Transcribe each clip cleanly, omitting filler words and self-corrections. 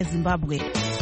Zimbabwe.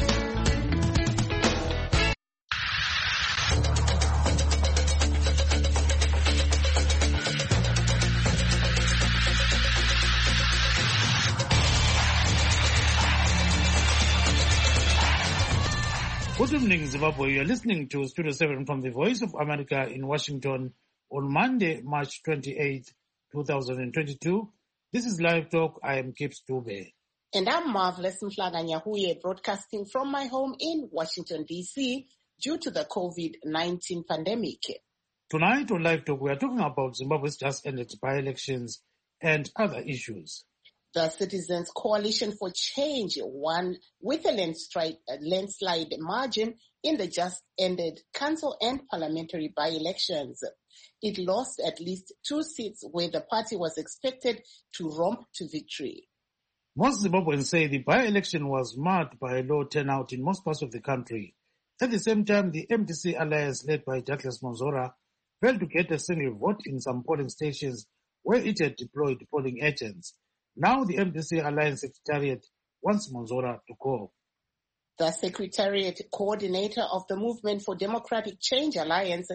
Good evening, Zimbabwe. You're listening to Studio 7 from the Voice of America in Washington on Monday, March 28, 2022. This is Live Talk. I am Kip Stube. And I'm Marvelous Mflaganyahuye, broadcasting from my home in Washington, D.C., due to the COVID-19 pandemic. Tonight on Live Talk, we are talking about Zimbabwe's just ended by-elections and other issues. The Citizens Coalition for Change won with a landslide margin in the just ended council and parliamentary by-elections. It lost at least 2 seats where the party was expected to romp to victory. Most Zimbabweans say the by-election was marked by a low turnout in most parts of the country. At the same time, the MDC alliance led by Douglas Monzora failed to get a single vote in some polling stations where it had deployed polling agents. Now the MDC alliance secretariat wants Monzora to go. The secretariat coordinator of the Movement for Democratic Change Alliance,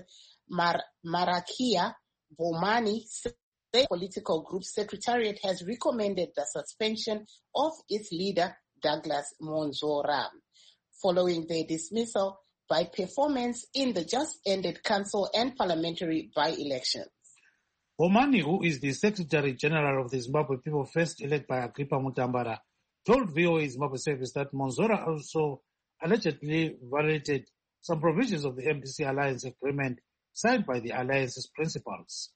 Marakia Bomani, said the political group's secretariat has recommended the suspension of its leader, Douglas Monzora, following their dismissal by performance in the just-ended council and parliamentary by-elections. Bomani, who is the Secretary General of the Zimbabwe People First, elected by Agrippa Mutambara, told VOA Zimbabwe Service that Monzora also allegedly violated some provisions of the MDC alliance agreement signed by the alliance's principals.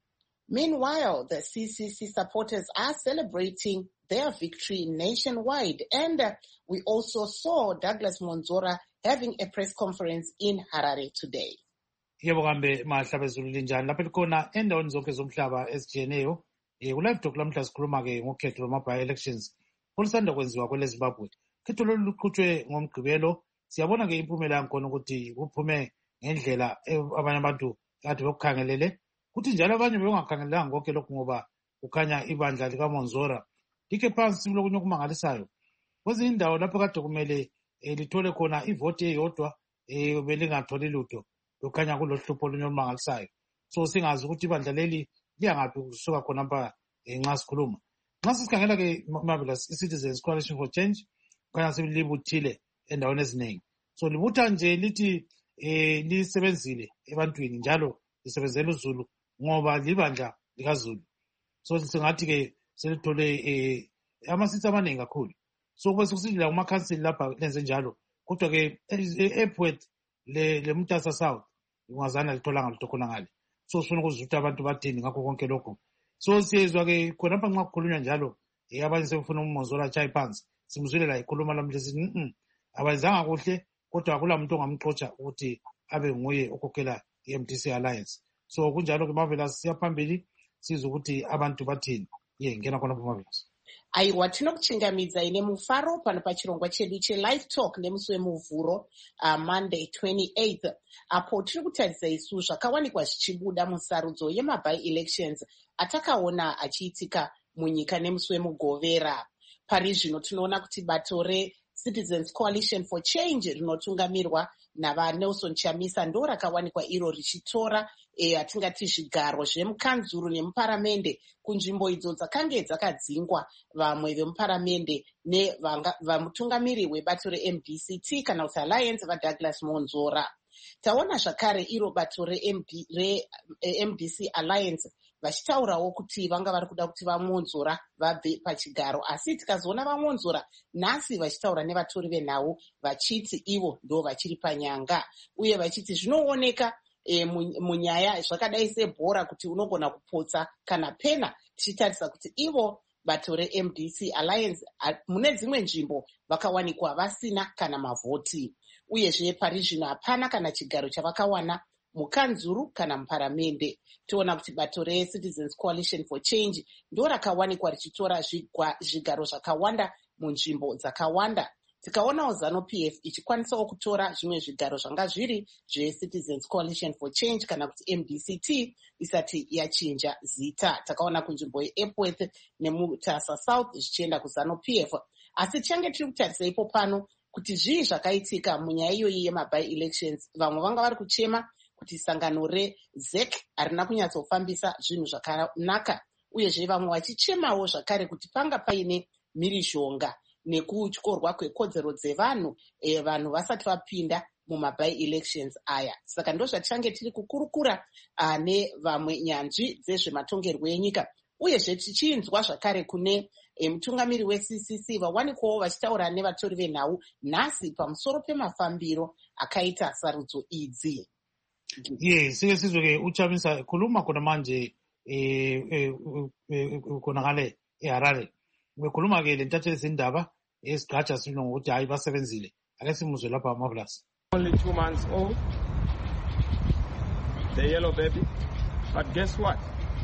Meanwhile, the CCC supporters are celebrating their victory nationwide, and we also saw Douglas Monzora having a press conference in Harare today. Yebo kambe mahlaba ezulu linjani lapha likhona endaweni zonke zomhlaba ezijiyeneyo kulive talk lamhla sikhuluma ke ngokhetho lwama elections olusanda kwenziwa kwele Zimbabwe. Khetho lolu luqhutshwe ngomgqibelo. Siyabona ke impumela yakhona ukuthi kuphume ngendlela abanye abantu kade bekukhangelele, kuthi njalo abanye bengakhangelelanga konke lokhu ngoba kukhanya ibandla likaMonzora like phansi lokunye okumangalisayo. Kwezinye indawo lapho kade kumele lithole khona ivoti eyodwa belingatholi lutho, kukhanya kulohlupho olunye olumangalisayo. So singazi ukuthi ibandla leli liyangaphi kusuka khona lapha nxa sikhuluma. Nxa sikhangela ke Marvelous, i-Citizens Coalition for Change kukhanya selibuthile endaweni eziningi. So libutha nje lithi lisebenzile ebantwini njalo lisebenzela uZulu ngoba libandla likaZulu. So singathi ke selithole amasitha amaningi kakhulu. So kwesikusidla kumakhansili lapha lenze njalo, kodwa ke ePwet le Mtasa South ungazana litholanga lutho khona ngale. So sifuna ukuzutha abantu bathini ngakho konke lokho. So siyezwa ke khona lapha nxa kukhulunywa njalo abanye sebefuna uMonzora chayi phansi. Simzwile la ikhuluma lamhla sithi abazanga kuhle, kodwa akula muntu ongamxotsha ukuthi abe nguye okhokhela iMDC alliance. So kunjalo ke Marvelous siyaphambili sizwe ukuthi abantu bathini. Ngena khona Marvelous. Aiwa, tinokuchingamidza ine mufaro pano pachirongwa chedu cheLive Talk nemusi wemuvhuro Monday 28th, apo tiri kutarisa isu zvakawanikwa zvichibuda musarudzo yemaby-elections atakaona achiitika munyika nemusi wemugovera. Pari zvino tinoona kuti bato reCitizens Coalition for Change rinotungamirwa navaNelson Chamisa ndo rakawanikwa iro richitora atingati zvigaro zvemukanzuru nemuparamende kunzvimbo idzo dzakange dzakadzingwa vamwe vemuparamende nevamutungamiri webato reMDCT kana kuti Alliance vaDouglas Monzora. Taona zvakare iro bato reMDC Alliance vachitaurawo kuti vanga vari kuda kuti vaMonzora vabve pachigaro, asi tikazoona vaMonzora nhasi vachitaura nevatori venhau vachiti ivo ndo vachiri panyanga, uye vachiti zvinooneka munyaya zvakadai sebhora kuti unogona kupotsa kana pena, tichitarisa kuti ivo bato reMDC Alliance mune dzimwe nzvimbo vakawanikwa vasina kana mavhoti, uyezve pari zvino hapana kana chigaro chavakawana mukanzuru kana muparamende. Toona kuti bato reCitizens Coalition for Change ndo rakawanikwa richitora zvigaro zvakawanda munzvimbo dzakawanda. Tikaonawo ZANU-PF ichikwanisawo kutora zvimwe zvigaro zvanga zviri zveCitizens Coalition for Change kana kuti MDCT isati yachinja zita. Takaona kunzvimbo yeEpworth neMutasa South zvichienda kuZANU-PF. asi tichange tiri kutarisa ipo pano kuti zvii zvakaitika munyaya iyoyi yema-by-elections. Vamwe vanga vari kuchema kuti sangano rezec harina kunyatsofambisa zvinhu zvakanaka, uyezve vamwe vachichemawo zvakare kuti panga paine mhirizhonga nekutyorwa kwekodzero dzevanhu vanhu vasati vapinda muma-by-elections aya. Saka ndo zvatichange tiri kukurukura nevamwe nyanzvi dzezvematongerwo enyika, uyezve tichinzwa zvakare kune mutungamiri weCCC vawanikwawo vachitaura nevatori venhau nhasi pamusoro pemafambiro akaita sarudzo idzi. Sike sizwe-ke uChamisa khuluma khona manje khona ngale eHarare. Bekhuluma-ke le ntatheli zindaba esigqaja sino ngokuthi hayi basebenzile. Ake simuzwe lapha Marvelous. Only 2 months old, the yellow baby. But guess what?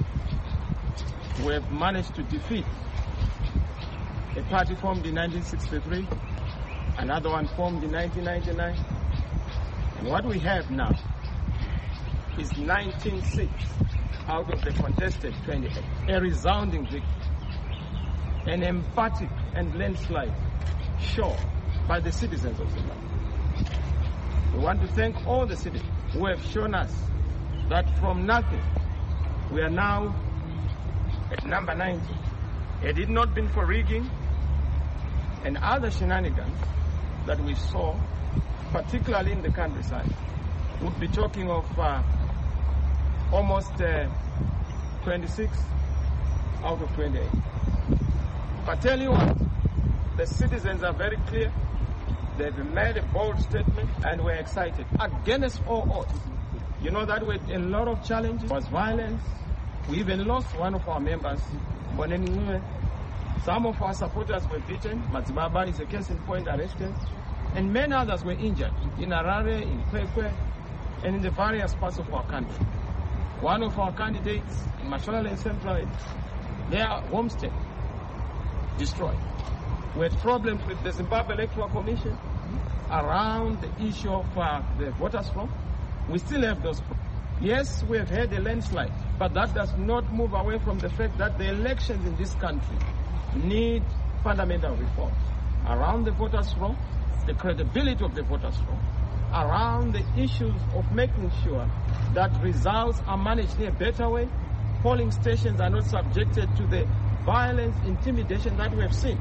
We have managed to defeat a party formed in 1963, another one formed in 1999. And what we have now is 19 seats out of the contested 28. A resounding victory, an emphatic and landslide show by the citizens of Zimbabwe. We want to thank all the citizens who have shown us that from nothing, we are now at number 90. Had it not been for rigging and other shenanigans that we saw, particularly in the countryside, we'd be talking of almost 26 out of 28. But tell you what, the citizens are very clear. They've made a bold statement and we're excited. Against all odds. You know that with a lot of challenges, was violence. We even lost one of our members. Some of our supporters were beaten. Matsibaba is a case in point, arrested. And many others were injured in Harare, in Kwekwe, and in the various parts of our country. One of our candidates in Mashonaland and Central, their homestead destroyed. We had problems with the Zimbabwe Electoral Commission around the issue of the voters' roll. We still have those problems. Yes, we have had a landslide, but that does not move away from the fact that the elections in this country need fundamental reforms around the voters' roll, the credibility of the voters' roll, around the issues of making sure that results are managed in a better way, polling stations are not subjected to the violence, intimidation that we have seen.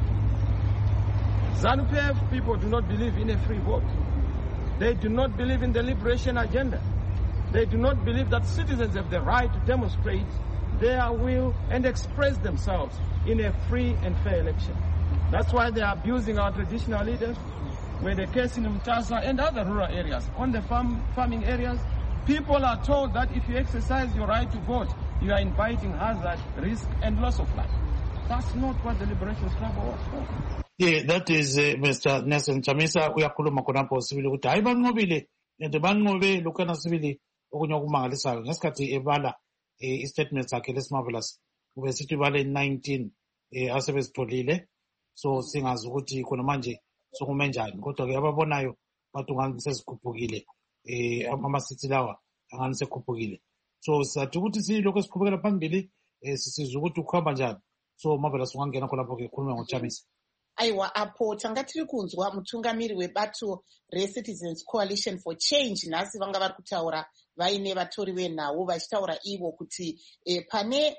ZANU-PF people do not believe in a free vote. They do not believe in the liberation agenda. They do not believe that citizens have the right to demonstrate their will and express themselves in a free and fair election. That's why they are abusing our traditional leaders. Where the case in Mtasa and other rural areas, on the farming areas, people are told that if you exercise your right to vote, you are inviting hazard, risk, and loss of life. That's not what the Liberation Struggle was for. Yeah, that is Mr. Nelson Chamisa. Uyakhuluma khonapho sibili ukuthi hayi banqobile and banqobe lokana sibili okunye okumangalisayo ngesikhathi ebala i-statement sakhe lesimarvelous ubesithi bale 19 asebezitholile, so singazi ukuthi khona manje sokume njani, kodwa ke ababonayo bathi ungani sesikhuphukile amasithi lawa angani sekhuphukile. So sathi ukuthi silokho esikhubukela phambili sisizwe ukuthi ukuhamba njani. So Marvelous ungangena khonapho ke khuluma ngoChamisa. Aiwa, apo tanga tiri kunzwa mutungamiri webato reCitizens Coalition for Change nhasi vanga vari kutaura vaine vatori venhau vachitaura ivo kuti pane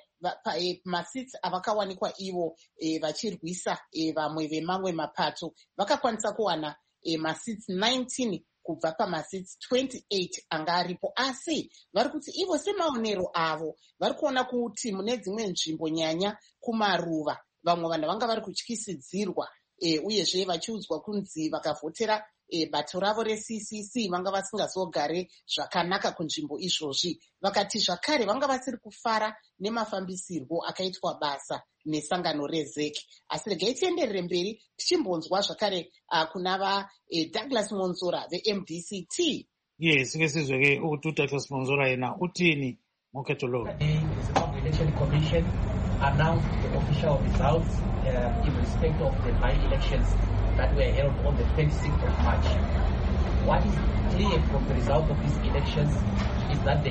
masits avakawanikwa ivo vachirwisa vamwe vemamwe mapato vakakwanisa kuwana masits 19 kubva pamasits 28 anga aripo, asi vari kuti ivo semaonero avo vari kuona kuti mune dzimwe nzvimbo nyanya kumaruva vamwe vanhu vanga vari kutyisidzirwa uyezve vachiudzwa kunzi vakavhotera bato ravo reCCC vanga vasingazogare zvakanaka kunzvimbo izvozvi. Vakati zvakare vanga vasiri kufara nemafambisirwo akaitwa basa nesangano rezec. Asi regai tienderere mberi tichimbonzwa zvakare kuna Douglas Monzora veMDCT. Yes, sizwe ke ukuthi Douglas Monzora yena uthini ngokhetho lo. The Election Commission announced the official results in respect of the by-elections that were held on the 26th of March. What is clear from the result of these elections is that the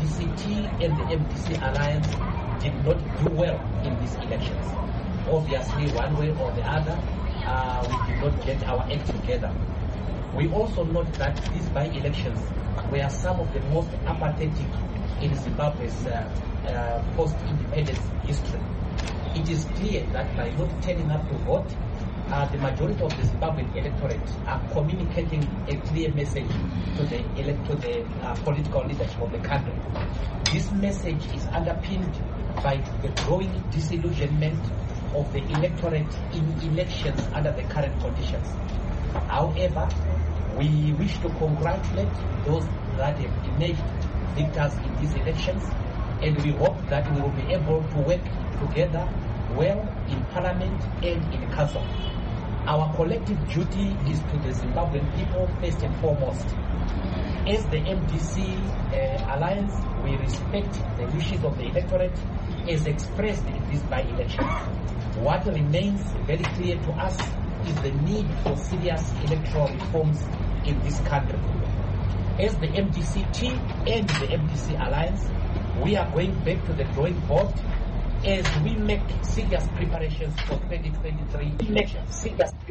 MDCT and the MDC alliance did not do well in these elections. Obviously, one way or the other, we did not get our act together. We also note that these by-elections were some of the most apathetic in Zimbabwe's post-independence history. It is clear that by not turning up to vote, the majority of the Zimbabwean electorate are communicating a clear message to the political leadership of the country. This message is underpinned by the growing disillusionment of the electorate in elections under the current conditions. However, we wish to congratulate those that have emerged victors in these elections, and we hope that we will be able to work together well in Parliament and in Council. Our collective duty is to the Zimbabwean people first and foremost. As the MDC Alliance, we respect the wishes of the electorate as expressed in these by-elections. What remains very clear to us is the need for serious electoral reforms in this country. As the MDC team and the MDC Alliance, we are going back to the drawing board as we make serious preparations for 2023 elections.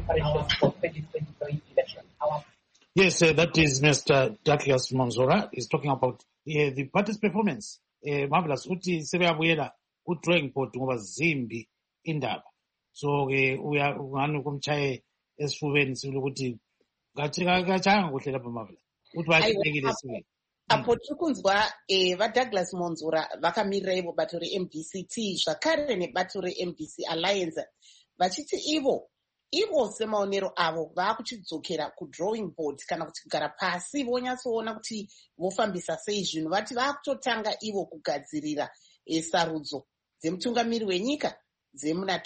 Yes, that is Mr. Douglas Monzora. He's talking about the party's performance. Marvelous. Uti sebeyabuyela ku-drawing board ngoba zimbi indaba. So ungani kumchaye esifubeni sibili ukuthi kachanga kuhle lapha Marvelous. Uthi bayahlekile sibe. Apo tiri kunzwa vaDouglas Monzora vakamirira ivo bato reMDCT zvakare nebato reMDC Alliance vachiti ivo semaonero avo vaakuchidzokera kudrawing board kana kuti kugara pasi vonyatsoona kuti vofambisa sei zvinhu. Vati vaakutotanga ivo kugadzirira sarudzo dzemutungamiri wenyika dzemuna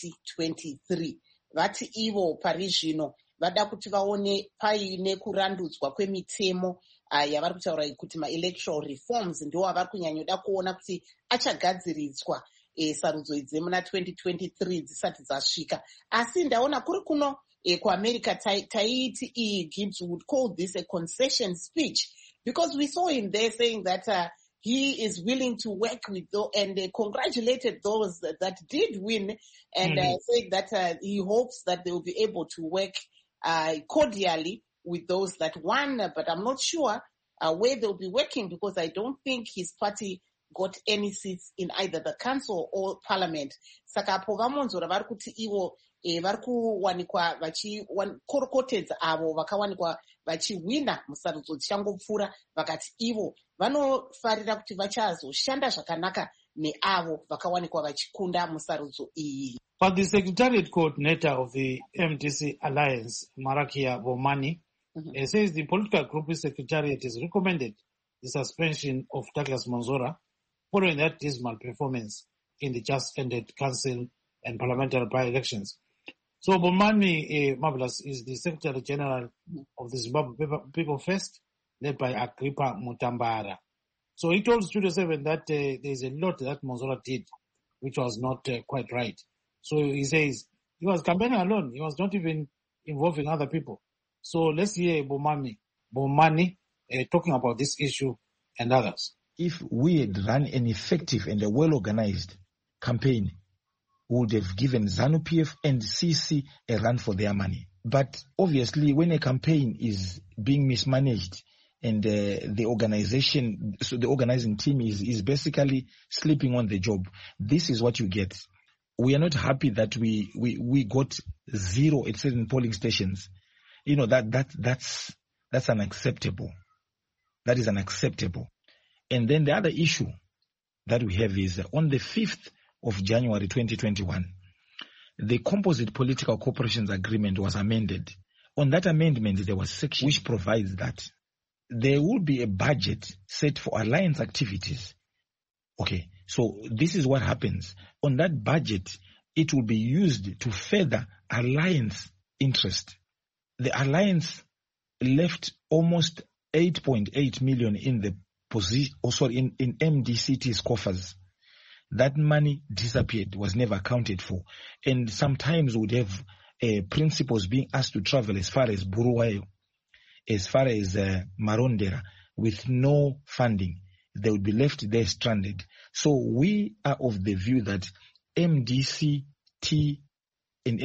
2023. Vati ivo pari zvino vada kuti vaone paine kurandudzwa kwemitemo yavari kutaura kuti ma-electoral reforms ndo avari kunyanyoda kuona kuti achagadziridzwa sarudzo idzi muna 2023 dzisati dzasvika. Asi ndaona kuri kuno kuAmerica taiti Gibbs would call this a concession speech because we saw him there saying that he is willing to work with and congratulated those that did win and said that he hopes that they will be able to work cordially with those that won, but I'm not sure where they'll be working because I don't think his party got any seats in either the council or parliament. Saka apo vamonzora vari kuti ivo vari kuwanikwa vachikorokotedza avo vakawanikwa vachiwina musarudzo dzichangopfuura, vakati ivo vanofarira kuti vachazoshanda zvakanaka neavo vakawanikwa vachikunda musarudzo iyi. But the Secretariat Coordinator of the MDC Alliance, Marakia Bomani, says the political group secretariat has recommended the suspension of Douglas Monzora following that dismal performance in the just ended council and parliamentary by-elections. So Bomani Marvelous is the Secretary General of the Zimbabwe People First, led by Agrippa Mutambara. So he told Studio 7 that there is a lot that Monzora did which was not quite right. So he says he was campaigning alone. He was not even involving other people. So let's hear Bomani talking about this issue and others. If we had run an effective and a well-organized campaign, we would have given ZANU-PF and CC a run for their money. But obviously, when a campaign is being mismanaged and the organizing team is basically sleeping on the job, this is what you get. We are not happy that we got 0 at certain polling stations. You know, that's unacceptable. That is unacceptable. And then the other issue that we have is on the 5th of January 2021, the Composite Political Corporations Agreement was amended. On that amendment, there was a section which provides that there will be a budget set for alliance activities. Okay, so this is what happens. On that budget, it will be used to further alliance interest. The alliance left almost 8.8 million in the position, in MDCT's coffers. That money disappeared, was never accounted for. And sometimes would have principals being asked to travel as far as Buruwayo, as far as Marondera, with no funding. They would be left there stranded. So we are of the view that MDCT in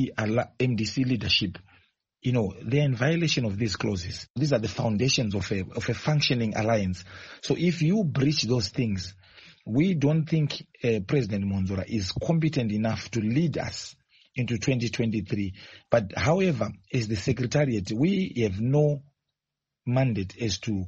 MDC leadership, they're in violation of these clauses. These are the foundations of a functioning alliance. So if you breach those things, we don't think President Monzora is competent enough to lead us into 2023. But however, as the Secretariat, we have no mandate as to,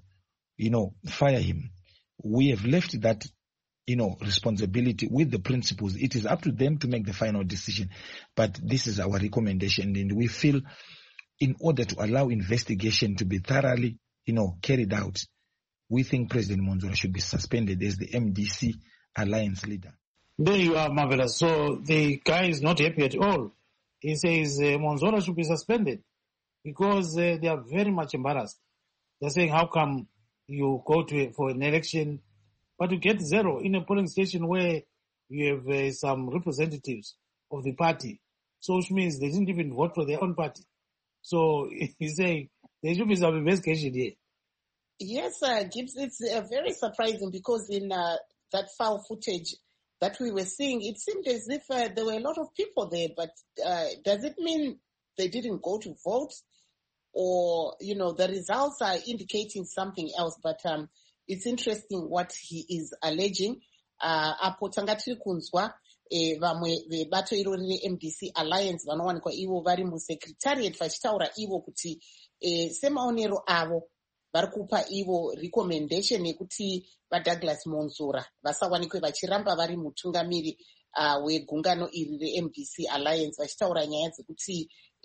fire him. We have left that, responsibility with the principals. It is up to them to make the final decision. But this is our recommendation, and we feel in order to allow investigation to be thoroughly, carried out, we think President Monzora should be suspended as the MDC alliance leader. There you are, Marvelous. So the guy is not happy at all. He says Monzora should be suspended because they are very much embarrassed. They're saying, how come you go for an election, but you get zero in a polling station where you have some representatives of the party? So which means they didn't even vote for their own party. So he's saying there should be some investigation here. Yes, Gibbs, it's very surprising because in that file footage that we were seeing, it seemed as if there were a lot of people there, but does it mean they didn't go to vote? Or, the results are indicating something else, but it's interesting what he is alleging. Apo tanga tiri kunzwa vamwe vebato iro rine MDC Alliance vanowanikwa ivo vari muSecretariat vachitaura ivo kuti semaonero avo vari kupa ivo recommendation yekuti vaDouglas Monzora vasawanikwe vachiramba vari mutungamiri wegungano iri reMDC Alliance vachitaura nyaya dzekuti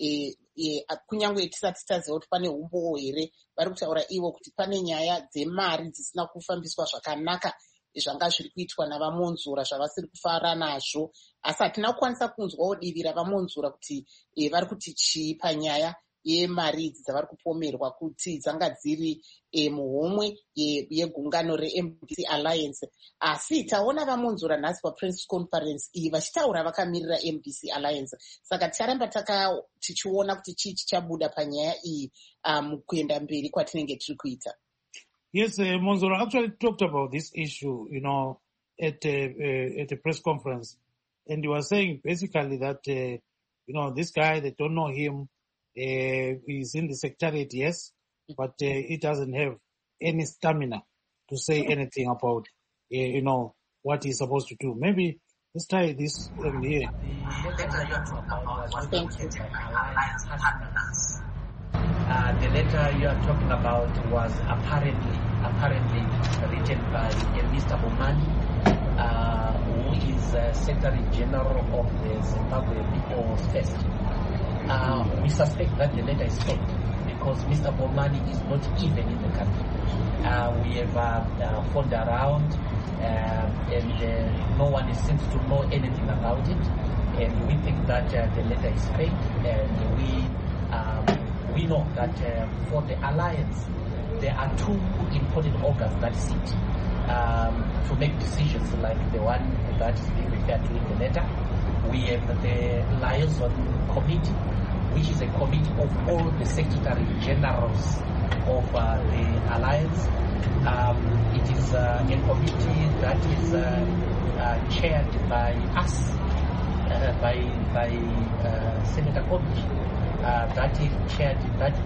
kunyange tisati taziva kuti pane umbowo here. Vari kutaura ivo kuti pane nyaya dzemari dzisina kufambiswa zvakanaka zvanga zviri kuitwa navaMonzora zvavasiri kufara nazvo, asi hatina kukwanisa kunzwawo divi ravaMonzora kuti vari kuti chii panyaya yemari idzi dzavari kupomerwa kuti dzanga dziri muhomwe yegungano reMDC Alliance. Asi taona vaMonzora nhasi papress conference iyi vachitaura vakamirira MDC Alliance. Saka ticharamba tichiona kuti chii chichabuda panyaya iyi mukuenda mberi kwatinenge tiri kuita. Yes, Monzora actually talked about this issue, at a press conference. And he was saying basically that, this guy, they don't know him. He's in the Secretariat, yes, but he doesn't have any stamina to say anything about, what he's supposed to do. Maybe let's try this here. Thank you. The letter you are talking about was apparently written by Mr. Bomani, who is Secretary General of the Zimbabwe People's First. We suspect that the letter is fake because Mr. Bomani is not even in the country. We have phoned around and no one seems to know anything about it. And we think that the letter is fake. And we know that for the alliance, there are two important organs that sit to make decisions like the one that is being referred to in the letter. We have the liaison committee, which is a committee of all the Secretary Generals of the alliance. It is a committee that is chaired by us, by Senator Kobi. That is chaired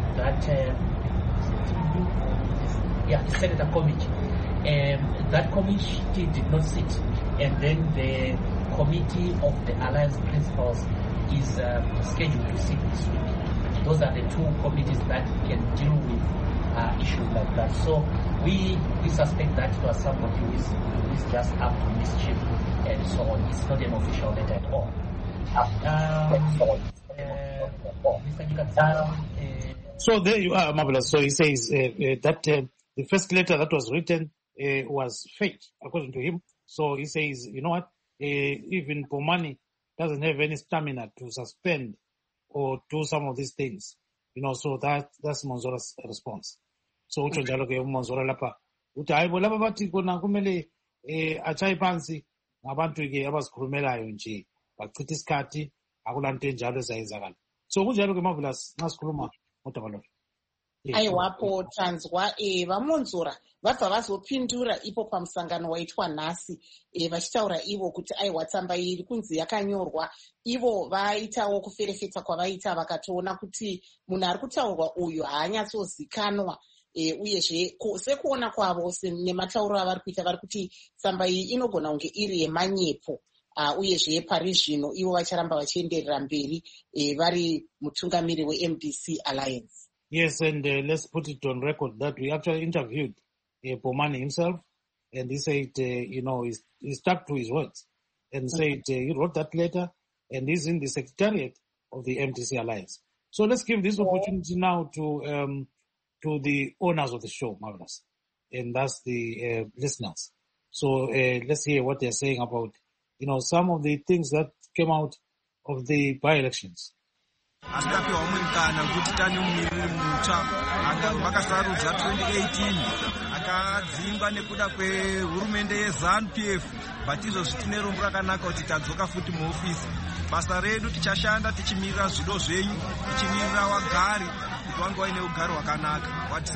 Senator Committee, and that committee did not sit. And then the committee of the alliance principals is scheduled to sit this week. Those are the two committees that can deal with issues like that. So we suspect that it was somebody who is just up to mischief and so on. It's not an official letter at all. So there you are, Marvelous. So he says that the first letter that was written was fake, according to him. So he says, you know what, even Bomani doesn't have any stamina to suspend or do some of these things. So that's Monzora's response. So ucho njalo ke Monzora lapha uthi hayibo laba bathi kona kumele achaye phansi ngabantu ke abazikhulumelayo nje bachitha isikhathi akulanto enjalo ezayenzakala. So kunjalo ke Marvelous nxa sikhuluma ngodaba lo. aiwapo tanzwa vamonzora vabva vazopindura ipo pamusangano waitwa nhasi vachitaura ivo kuti aiwa tsamba iri kunzi yakanyorwa. Ivo vaitawo kuferefeta kwavaita vakatoona kuti munhu ari kutaurwa uyu haanyatsozikanwa, uyezve sekuona kwavo nematauro avari kuita vari kuti tsamba iyi inogona kunge iri yemanyepo. Uyezve pari zvino ivo vacharamba vachienderera mberi vari mutungamiri weMDC Alliance. Yes, and let's put it on record that we actually interviewed Bomani himself, and he said, he stuck to his words and said he wrote that letter and he's in the secretariat of the MDC Alliance. So let's give this opportunity now to the owners of the show, Marvelous, and that's the listeners. So let's hear what they're saying about, some of the things that came out of the by-elections. Asikapiwa mukana kuti tane mumiriri mutsva vakasarudza 2018 akadzingwa nekuda kwehurumende yeZANU-PF, but izvozvi tine rombo rakanaka kuti tadzoka futi muofisi. Basa redu tichashanda tichimirira zvido zvenyu, tichimirira wagari kuti wange waine ugari hwakanaka wa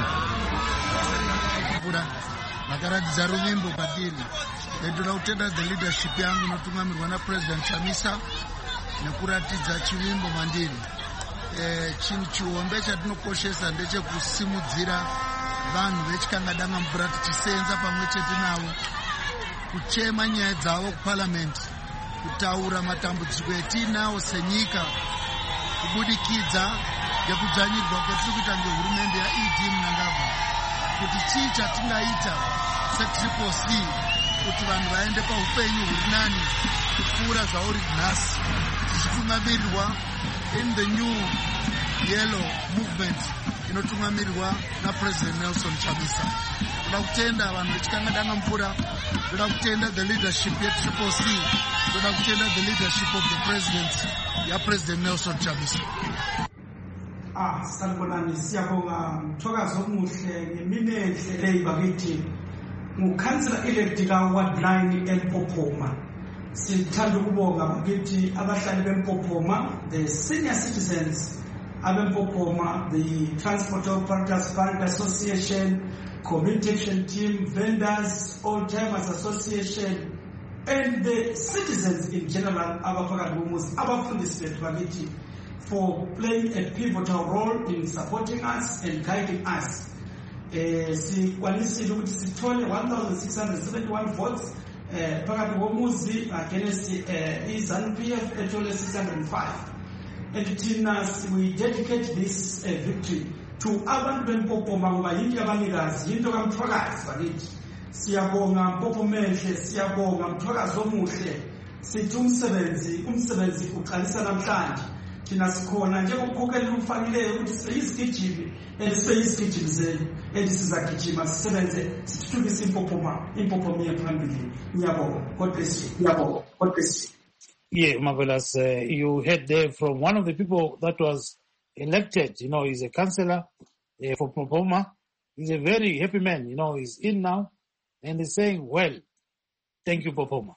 17 vakaratidza ruvimbo kwatiri. Ndoda kutenda the leadership yangu inotungamirwa naPresident Chamisa nekuratidza chivimbo mandiri. Chinhu chihombe chatinokoshesa ndechekusimudzira vanhu vechikangadanga mvura tichisenza pamwe chete navo, kuchema nyaya dzavo kuparliament, kutaura matambudziko etinawo senyika kubudikidza ngekudzvanyirwa kwetiri kuita ngehurumende yaED Mnangagwa, kuti chii chatingaita seTriple-C kuti vanhu vaende paupenyu huri nani kupfuura zvauri nhasi, tichitungamirirwa in the new yellow movement inotungamirirwa naPresident Nelson Chamisa. Ndoda kutenda vanhu vechikangadanga mvura, ndoda kutenda the leadership yeTriple-C, ndoda kutenda the leadership of the president yaPresident Nelson Chamisa. Sanibonani, siyabonga mthokazi omuhle ngemini enhle bakithi ngukhansela elect ka-Ward 9 eMpophoma. Sithanda ukubonga bakithi abahlali beMpophoma, the senior citizens abempophoma, the Transport Operators Fund Association, Community Action Team, Vendors, Old Timers Association, and the citizens in general, abaphakathi bomuzi, abafundisi bethu bakithi, for playing a pivotal role in supporting us and guiding us. Sikwanisile ukuthi sithole 1,671 votes phakathi komuzi against iZANU-PF ethole 605. And thina we dedicate this victory to abantu beMpophoma ngoba yinto yabanikazi, yinto kaMthwakazi bakithi. Siyabonga Mpophoma enhle, siyabonga Mthwakazi omuhle. Sithi umsebenzi uqalisa namhlanje. Thina sikhona njengokukhokhela umfakileyo ukuthi sibe yizigijimi sibe yizigijimi zenu sizagijima sisebenze sithuthukise Impophoma yethu phambili. Ngiyabonga. God bless you. Ngiyabonga. God bless you. Yeah, Marvelous. You heard there from one of the people that was elected. He's a councillor for Pophoma. He's a very happy man. He's in now and he's saying, well, thank you, Pophoma,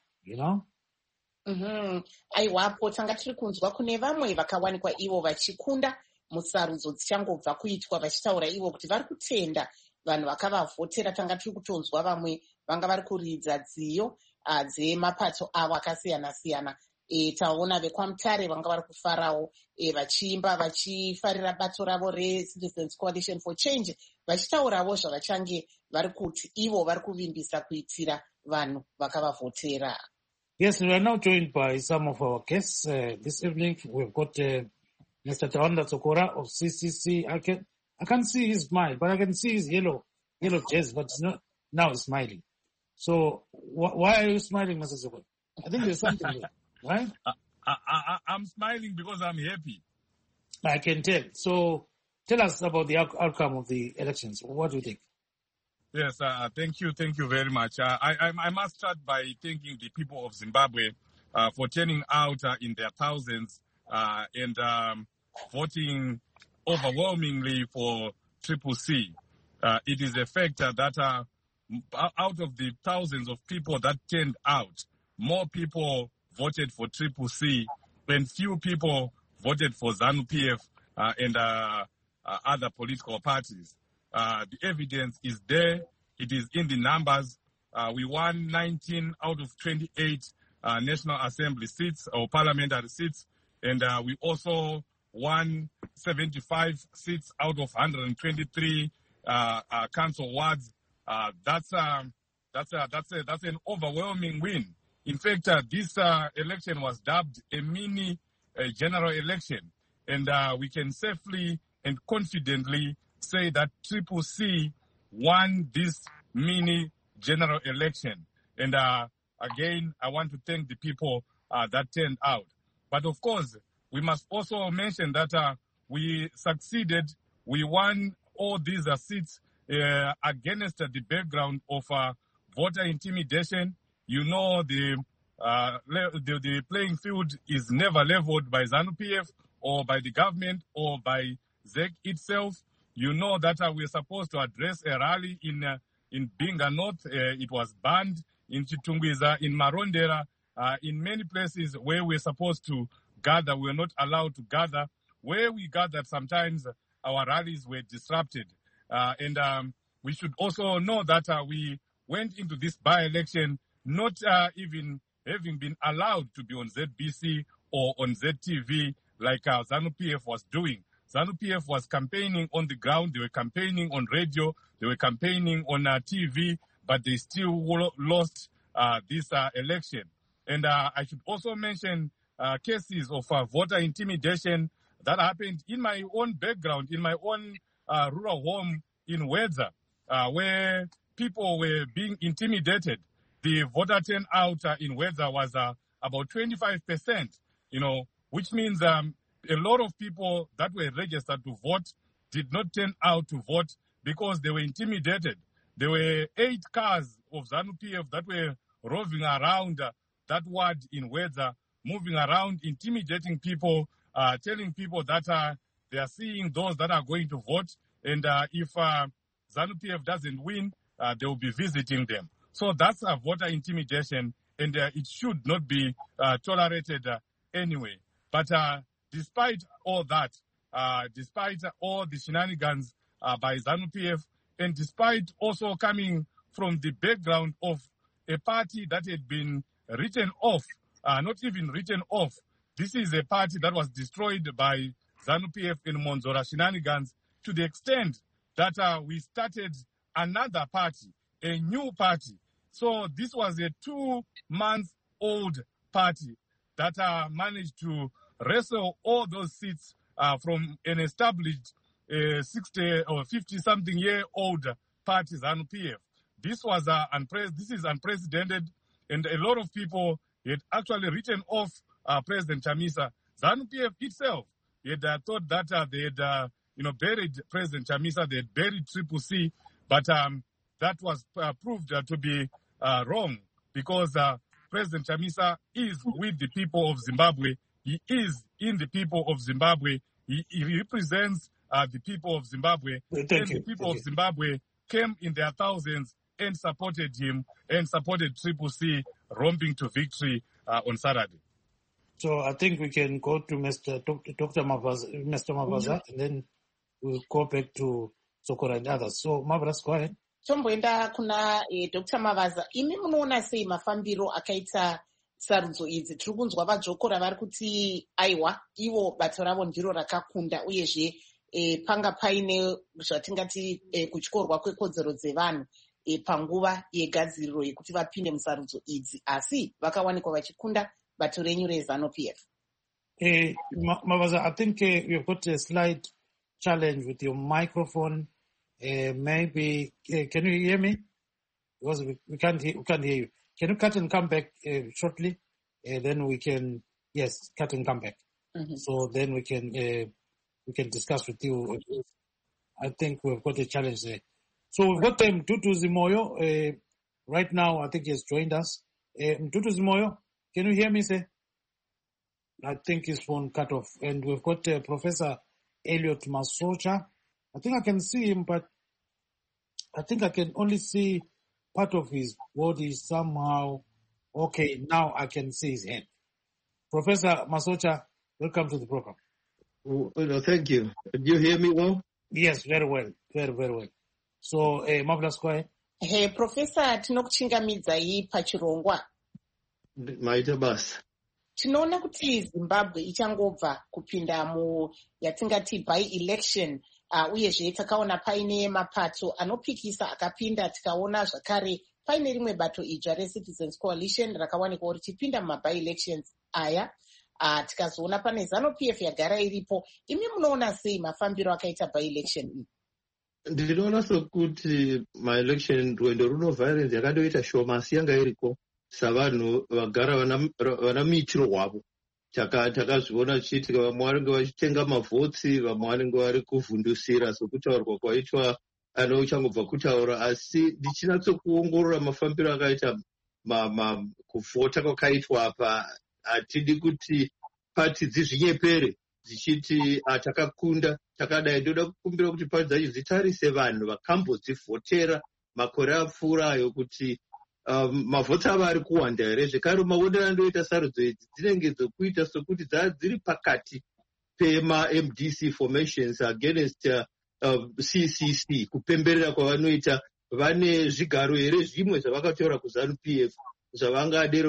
Aiwapo tanga tiri kunzwa kune vamwe vakawanikwa ivo vachikunda musarudzo dzichangobva kuitwa vachitaura ivo kuti vari kutenda vanhu vakavavhotera. Tanga tiri kutonzwa vamwe vanga vari kuridza dziyo dzemapato avo akasiyana-siyana. Taona vekwamutare vanga vari kufarawo vachiimba vachifarira bato ravo reCitizens Coalition for Change, vachitaurawo zvavachange vari kuti ivo vari kuvimbisa kuitira vanhu vakavavhotera. Yes, we are now joined by some of our guests this evening. We've got Mr. Tawanda Tsokora of CCC. I can't see his smile, but I can see his yellow chest, but now he's smiling. So why are you smiling, Mr. Tsokora? I think there's something there, right? I'm smiling because I'm happy. I can tell. So tell us about the outcome of the elections. What do you think? Yes, thank you very much. I must start by thanking the people of Zimbabwe for turning out in their thousands and voting overwhelmingly for Triple-C. It is a fact that out of the thousands of people that turned out, more people voted for Triple-C and few people voted for ZANU-PF and other political parties. The evidence is there. It is in the numbers. We won 19 out of 28 National Assembly seats or parliamentary seats, and we also won 75 seats out of 123 council wards. That's an overwhelming win. In fact, this election was dubbed a mini general election, and we can safely and confidently say that Triple C won this mini general election. And again, I want to thank the people that turned out. But of course, we must also mention that we succeeded. We won all these seats against the background of voter intimidation. You know, the playing field is never leveled by ZANU-PF or by the government or by ZEC itself. You know that we're supposed to address a rally in Binga North. It was banned in Chitungwiza, in Marondera, in many places where we're supposed to gather. We're not allowed to gather. Where we gathered, sometimes our rallies were disrupted. And we should also know that we went into this by-election not even having been allowed to be on ZBC or on ZTV like ZANU-PF was doing. ZANU-PF was campaigning on the ground. They were campaigning on radio. They were campaigning on TV, but they still lost this election. And I should also mention cases of voter intimidation that happened in my own background, in my own rural home in Wedza, where people were being intimidated. The voter turnout in Wedza was about 25%, which means a lot of people that were registered to vote did not turn out to vote because they were intimidated. There were 8 cars of ZANU-PF that were roving around that ward in Wedza, moving around, intimidating people, telling people that they are seeing those that are going to vote, and if ZANU-PF doesn't win, they will be visiting them. So that's a voter intimidation, and it should not be tolerated anyway. But despite all that, despite all the shenanigans by ZANU-PF, and despite also coming from the background of a party that had been written off, not even written off, this is a party that was destroyed by ZANU-PF in Monzora shenanigans to the extent that we started another party, a new party. So this was a 2-month-old party that managed to wrestle all those seats from an established 60 or 50-something-year-old party, ZANU-PF. This is unprecedented, and a lot of people had actually written off President Chamisa. ZANU-PF itself had thought that they had buried President Chamisa, they had buried Triple C, but that was proved to be wrong, because President Chamisa is with the people of Zimbabwe. He is in the people of Zimbabwe. He represents the people of Zimbabwe. The people of Zimbabwe came in their thousands and supported him and supported Triple C romping to victory on Saturday. So I think we can go to Dr. Mavaza, and then we'll go back to Sokora and others. So Mavaza, go ahead. Tomboenda kuna Dr. Mavaza, imi munoona sei mafambiro akaita sarudzo idzi? Tiri kunzwa vadzokora vari kuti aiwa ivo bato ravo ndiro rakakunda, uyezve panga paine zvatingati kutyorwa kwekodzero dzevanhu panguva yegadziriro yekuti vapinde musarudzo idzi, asi vakawanikwa vachikunda bato renyu reZANU-PF. Mavaza, I think you've got a slight challenge with your microphone. Maybe can you hear me? Because we can't hear you. Can you cut and come back shortly? Then we can cut and come back. Mm-hmm. So then we can discuss with you. I think we've got a challenge there. So we've got Mtutu Zimoyo right now. I think he has joined us. Mtutu Zimoyo, can you hear me, sir? I think his phone cut off. And we've got Professor Elliot Masocha. I think I can see him, but I think I can only see part of his body somehow. Okay, now I can see his hand. Professor Masocha, welcome to the program. Thank you. Do you hear me well? Yes, very well. Very, very well. So, Marvelous, go ahead. Hey, Professor, tinokuchingamidzai pachirongwa. Maita basa. Tinoona kuti Zimbabwe ichangobva kupinda yatingati by-election, uyezve takaona paine mapato anopikisa akapinda, tikaona zvakare paine rimwe bato idzva reCitizens Coalition rakawanikwa richipinda muma-by-elections aya. Tikazoona pane ZANU-PF yagara iripo. Imi munoona sei mafambiro akaita by-election iyi? Ndinoona sokuti ma-election rwendo runo violence yakandoita shoma asi yanga iriko savanhu vagara vana muitiro hwavo. Takazviona chiitika, vamwe vanenge vachitenga mavhotsi, vamwe vanenge vari kuvhundusira sokutaurwa kwaitwa uchangobva kutaura. Asi ndichinatsokuongorora mafambiro akaita kuvhota kwakaitwa apa, hatidi kuti pati dzizvinyepere dzichiti takakunda takadai. Ndoda kukumbira kuti pati dzacho dzitarise vanhu vakambodzivhotera makore apfuurayo kuti mavhotsi ava ari kuwanda here. Zvekare maonero andoita sarudzo idzi dzinenge dzokuita sokuti dziri pakati pema-MDC formations against CCC, kupemberera kwavanoita. Vane zvigaro here zvimwe zvavakatora kuZANU-PF zvavangadero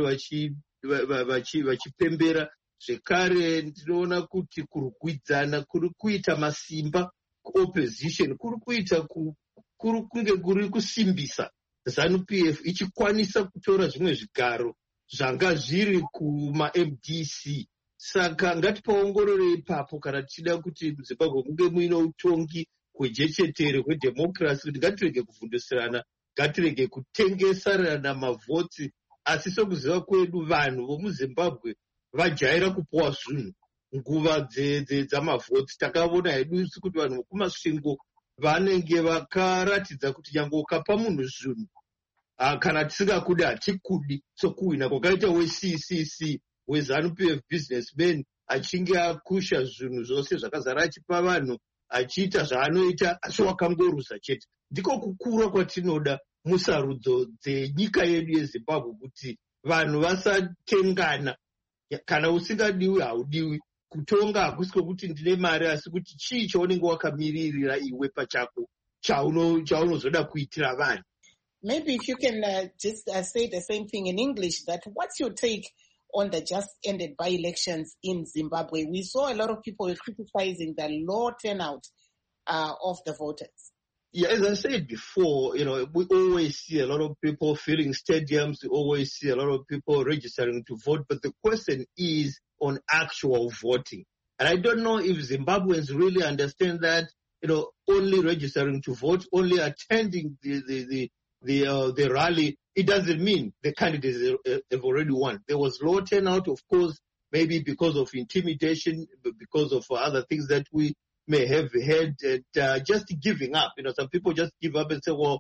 vachipembera. Zvekare ndinoona kuti kurugwidzana kuri kuita masimba opposition, kuri kuita kunge kuri kusimbisa ZANU-PF ichikwanisa kutora zvimwe zvigaro zvanga zviri kuma-MDC. Saka ngatipaongorore ipapo kana tichida kuti muZimbabwe munge muine utongi hwejechetere hwedhemokirasi, kuti ngatirege kuvhundusirana, ngatirege kutengesarana mavhotsi. Asi sokuziva kwedu, vanhu vomuZimbabwe vajaira kupuwa zvinhu nguva dzamavhotsi. Takaona hedu kuti vanhu vokumasvingo vanenge vakaratidza kuti nyange ukapa munhu zvinhu, kana tisingakude hatikudi. Sokuhwina kwakaita weCCC, weZANU-PF businessman, achinge akusha zvinhu zvose zvakazara achipa vanhu, achiita zvaanoita, asi wakangoruza chete. Ndiko kukura kwatinoda musarudzo dzenyika yedu yeZimbabwe, kuti vanhu vasatengana. Kana usingadiwi haudiwi. Kutonga hakusi kwekuti ndine mari, asi kuti chii chaunenge wakamiririra iwe pachako chaunozoda kuitira vanhu. Maybe if you can just say the same thing in English, that what's your take on the just ended by-elections in Zimbabwe? We saw a lot of people criticizing the low turnout of the voters. Yeah, as I said before, we always see a lot of people filling stadiums. We always see a lot of people registering to vote. But the question is on actual voting. And I don't know if Zimbabweans really understand that, only registering to vote, only attending the rally, it doesn't mean the candidates have already won. There was low turnout, of course, maybe because of intimidation, because of other things that we may have had, just giving up. Some people just give up and say, well,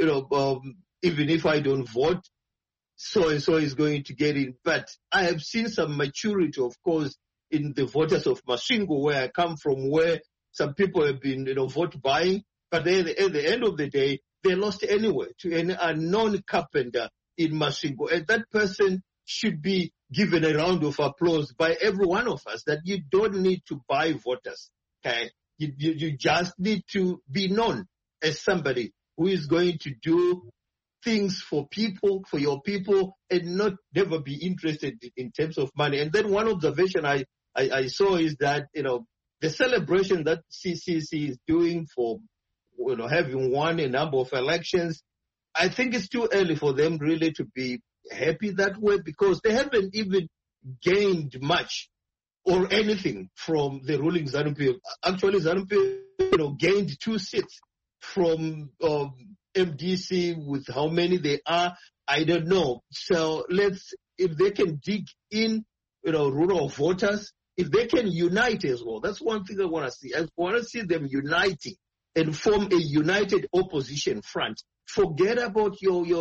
even if I don't vote, so-and-so is going to get in. But I have seen some maturity, of course, in the voters of Masvingo, where I come from, where some people have been, vote buying. But at the end of the day, they lost anyway to an unknown carpenter in Masvingo. And that person should be given a round of applause by every one of us, that you don't need to buy voters. Okay? You just need to be known as somebody who is going to do things for people, for your people, and never be interested in terms of money. And then one observation I saw is that, the celebration that CCC is doing for, having won a number of elections, I think it's too early for them really to be happy that way, because they haven't even gained much or anything from the ruling ZANU-PF. Actually, ZANU-PF, gained 2 seats from MDC. With how many they are, I don't know. So if they can dig in, rural voters, if they can unite as well, that's one thing I want to see. I want to see them uniting and form a united opposition front. Forget about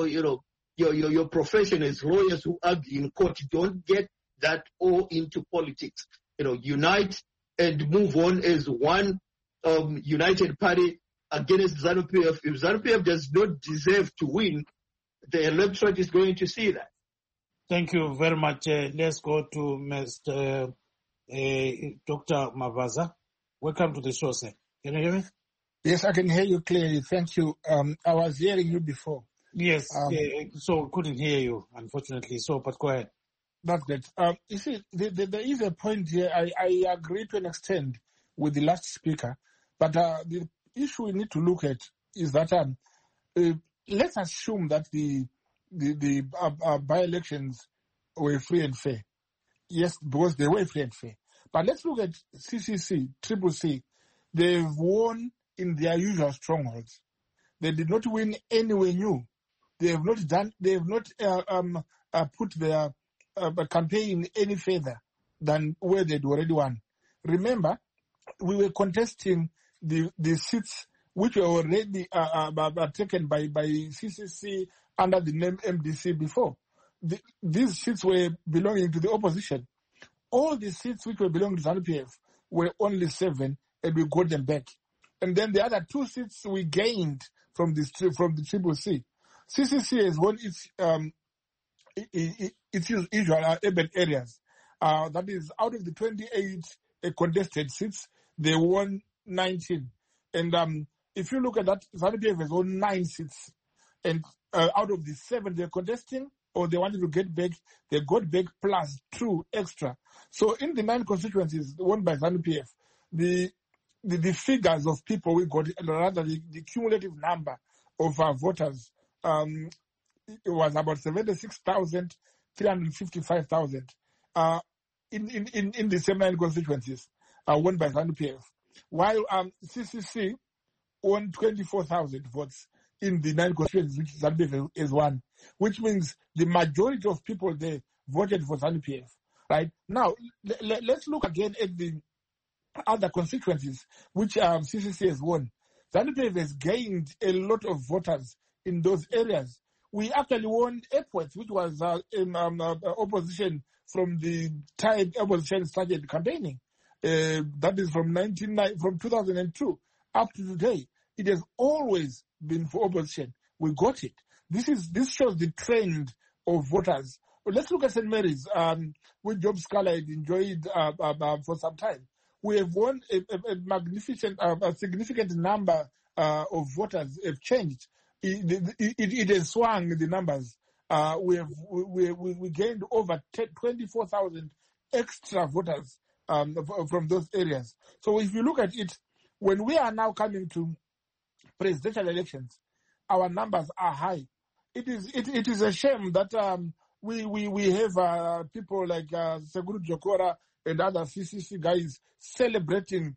your profession as lawyers who argue in court. Don't get that all into politics. Unite and move on as one united party against ZANU-PF. If ZANU-PF does not deserve to win, the electorate is going to see that. Thank you very much. Let's go to Mr. Dr. Mavaza. Welcome to the show, sir. Can you hear me? Yes, I can hear you clearly. Thank you. I was hearing you before. Yes, so couldn't hear you, unfortunately. So, but go ahead. That's good. You see, there is a point here. I agree to an extent with the last speaker, but the issue we need to look at is that let's assume that the by-elections were free and fair. Yes, because they were free and fair. But let's look at CCC, Triple C. They've won in their usual strongholds. They did not win anywhere new. They have not put their campaign any further than where they'd already won. Remember, we were contesting the seats which were already taken by CCC under the name MDC before. These seats were belonging to the opposition. All the seats which were belonging to ZANU-PF were only 7, and we got them back. And then the other 2 seats we gained from the Triple C. CCC has won its usual urban areas. That is, out of the 28 contested seats, they won 19. And if you look at that, ZANU-PF has won 9 seats. And out of the 7 they're contesting, or they wanted to get back, they got back plus 2 extra. So in the 9 constituencies won by ZANU-PF, the figures of people we got, rather the cumulative number of voters, it was about 76,000, 355,000 in the same 9 constituencies won by ZANU-PF, while CCC won 24,000 votes in the 9 constituencies which ZANU-PF is won, which means the majority of people there voted for ZANU-PF. Right now, let's look again at the other constituencies which CCC has won. ZANU-PF has gained a lot of voters in those areas. We actually won Epworth, which was opposition from the time opposition started campaigning. That is from 2002 up to today. It has always been for opposition. We got it. This shows the trend of voters. But let's look at St. Mary's, which Job Scholar had enjoyed for some time. We have won a significant number of voters have changed. It has swung the numbers. We gained over 24,000 extra voters from those areas. So if you look at it, when we are now coming to presidential elections, our numbers are high. It is a shame that we have people like Seguru Jokora and other CCC guys celebrating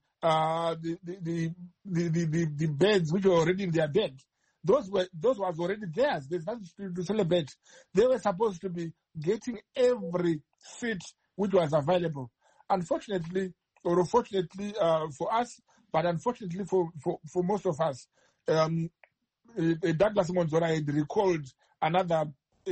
the beds which were already in their bed. Those was already theirs. There's nothing to celebrate. They were supposed to be getting every seat which was available. Unfortunately, or fortunately for us, but unfortunately for most of us, Douglas Monzora had recalled another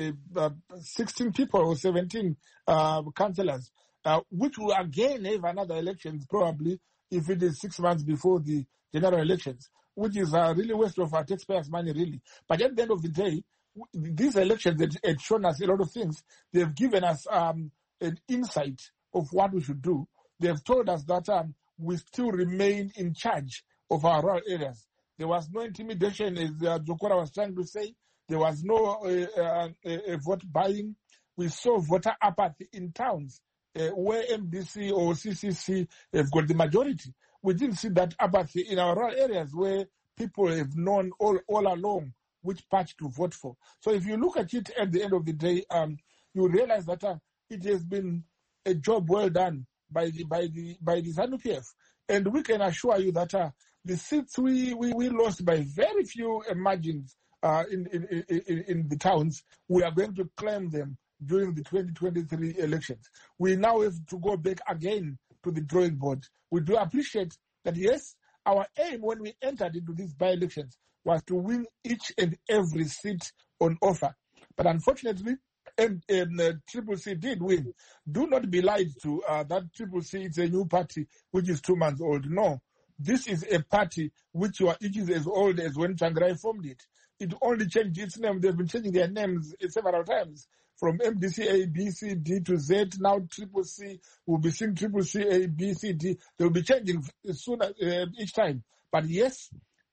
16 people or 17 councillors, which will again have another elections probably if it is 6 months before the general elections, which is really waste of our taxpayers' money, really. But at the end of the day, these elections had shown us a lot of things. They have given us an insight of what we should do. They have told us that we still remain in charge of our rural areas. There was no intimidation, as Jokora was trying to say. There was no vote buying. We saw voter apathy in towns where MDC or CCC have got the majority. We didn't see that apathy in our rural areas where people have known all along which party to vote for. So if you look at it at the end of the day, you realize that it has been a job well done by the ZANU-PF. And we can assure you that the seats we lost by very few margins in the towns, we are going to claim them during the 2023 elections. We now have to go back again to the drawing board. We do appreciate that, yes, our aim when we entered into these by-elections was to win each and every seat on offer. But unfortunately, Triple C did win. Do not be lied to that Triple C is a new party which is 2 months old. No, this is a party which is as old as when Tsvangirai formed it. It only changed its name. They've been changing their names several times. From MDC A, B, C, D to Z, now Triple C. We'll be seeing Triple C A, B, C, D. They'll be changing sooner each time. But yes,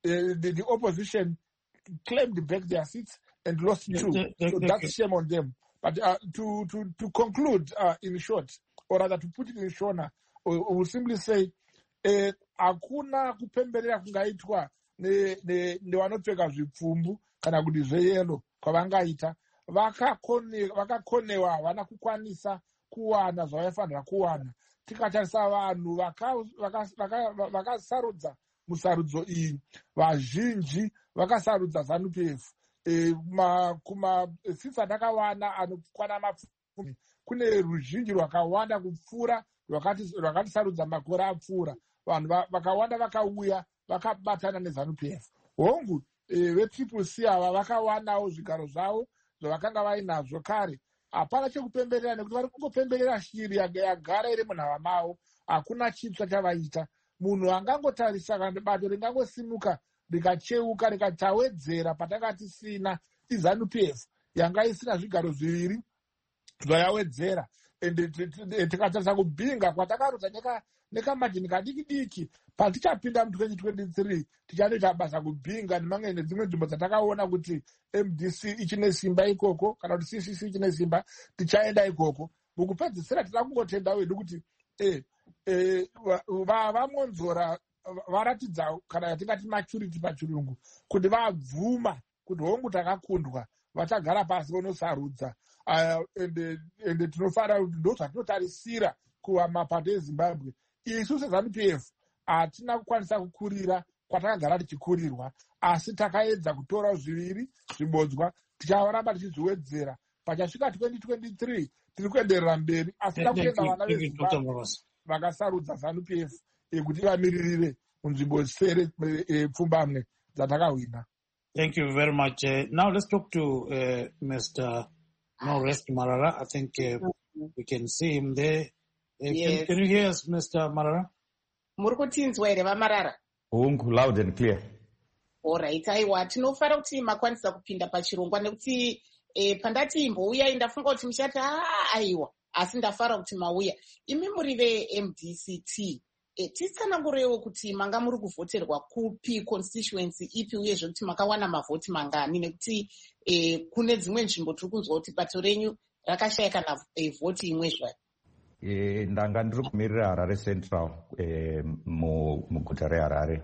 the opposition claimed back their seats and lost 2. So that's shame on them. But to conclude in short, or rather to put it in shorter, we will simply say, hakuna kupemberera kungaitwa nevanopfeka zvipfumbu kana kuti zveyero kwavangaita. Vakakonewa havana kukwanisa kuwana zvavaifanira kuwana. Tikatarisa vanhu vakasarudza musarudzo iyi, vazhinji vakasarudza ZANU-PF. Kumasitsi atakawana anokwana mapfumi, kune ruzhinji rwakawanda kupfuura rwakatisarudza makore apfuura. Vanhu vakawanda vakauya vakabatana neZANU-PF. Hongu vetriple C ava vakawanawo zvigaro zvavo zvavakanga vainazvo kare. Hapana chekupemberera nekuti vari kungopemberera shiri yagara iri munhava mavo. Hakuna chitsva chavaita. Munhu angangotarisa kana bato ringangosimuka rikacheuka rikatawedzera patanga tisina iZANU-PF yanga isina zvigaro 2 zvayawedzera. Tikatarisa kubhinga kwatakarudza nekamajini kadiki diki, patichapinda mu2023 tichanoita basa kubhinga nemamwe nedzimwe nzvimbo dzatakaona kuti MDC ichine simba ikoko kana kuti CCC ichine simba, tichaenda ikoko. Mukupedzisira tida kungotenda wedu kuti vamonzora varatidza kana yatingati maturity pachirungu kuti vabvuma kuti hongu takakundwa, vachagara pasi vonosarudza. Ende tinofanira kuti ndo zvatinotarisira kumapato eZimbabwe. Isu seZANU-PF hatina kukwanisa kukurira kwatakagara tichikurirwa, asi takaedza kutora 2 zvibodzwa, ticharamba tichizviwedzera. Pachasvika 2023 tiri kuenderera mberi, asi takuenda vana veZimbabwe vakasarudza ZANU-PF kuti vamiririre munzvimbo sere pfumbamwe dzatakahwina. Thank you very much. Now let's talk to Mr. Norest Marara. I think we can see him there. Yes. Can you hear us, Mr. Marara? Murikutinzwa here vaMarara? Hongu, loud and clear. Alright, aiwa tinofara kuti makwanisa kupinda pachirongwa nekuti pandati imbouya ndafunga kuti muchati aiwa, asi ndafara kuti mauya. Imi muri veMDCT, titsanangureiwo kuti manga muri kuvhoterwa kupi constituency ipi uyezve kuti makawana mavhoti mangani, nekuti kune dzimwe nzvimbo tiri kunzwa kuti bato renyu rakashaya kana vhoti imwe zvayo. Ndanga ndiri kumirira Harare Central muguta reHarare,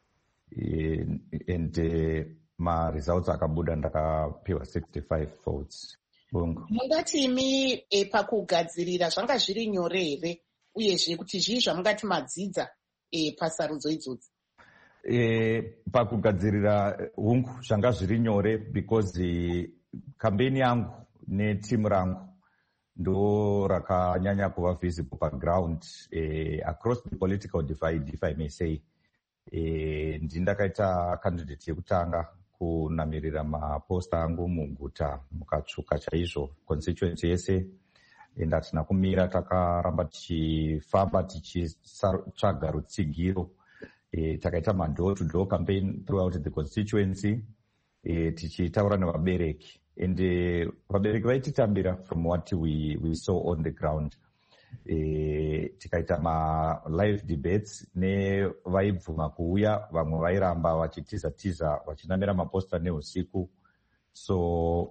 and results akabuda ndakapiwa 65 votes. Mungati imi pakugadzirira zvanga zviri nyore here, uyezve kuti zvii zvamungati madzidza pasarudzo idzodzi? Pakugadzirira hongu zvanga zviri nyore because campaign yangu netimu rangu ndo rakanyanya kuva visible paground across the political divide, if I may say. Ndakaita candidate yekutanga kunamirira maposta angu muguta mukatsvuka chaizvo constituency yese, and hatina kumira, takaramba tichifamba tichitsvaga rutsigiro. Takaita door to door campaign throughout the constituency, tichitaura nevabereki, and vabereki vaititambira from what we saw on the ground. Tikaita live debates nevaibvuma kuuya, vamwe vairamba vachitiza vachinamira maposta neusiku. So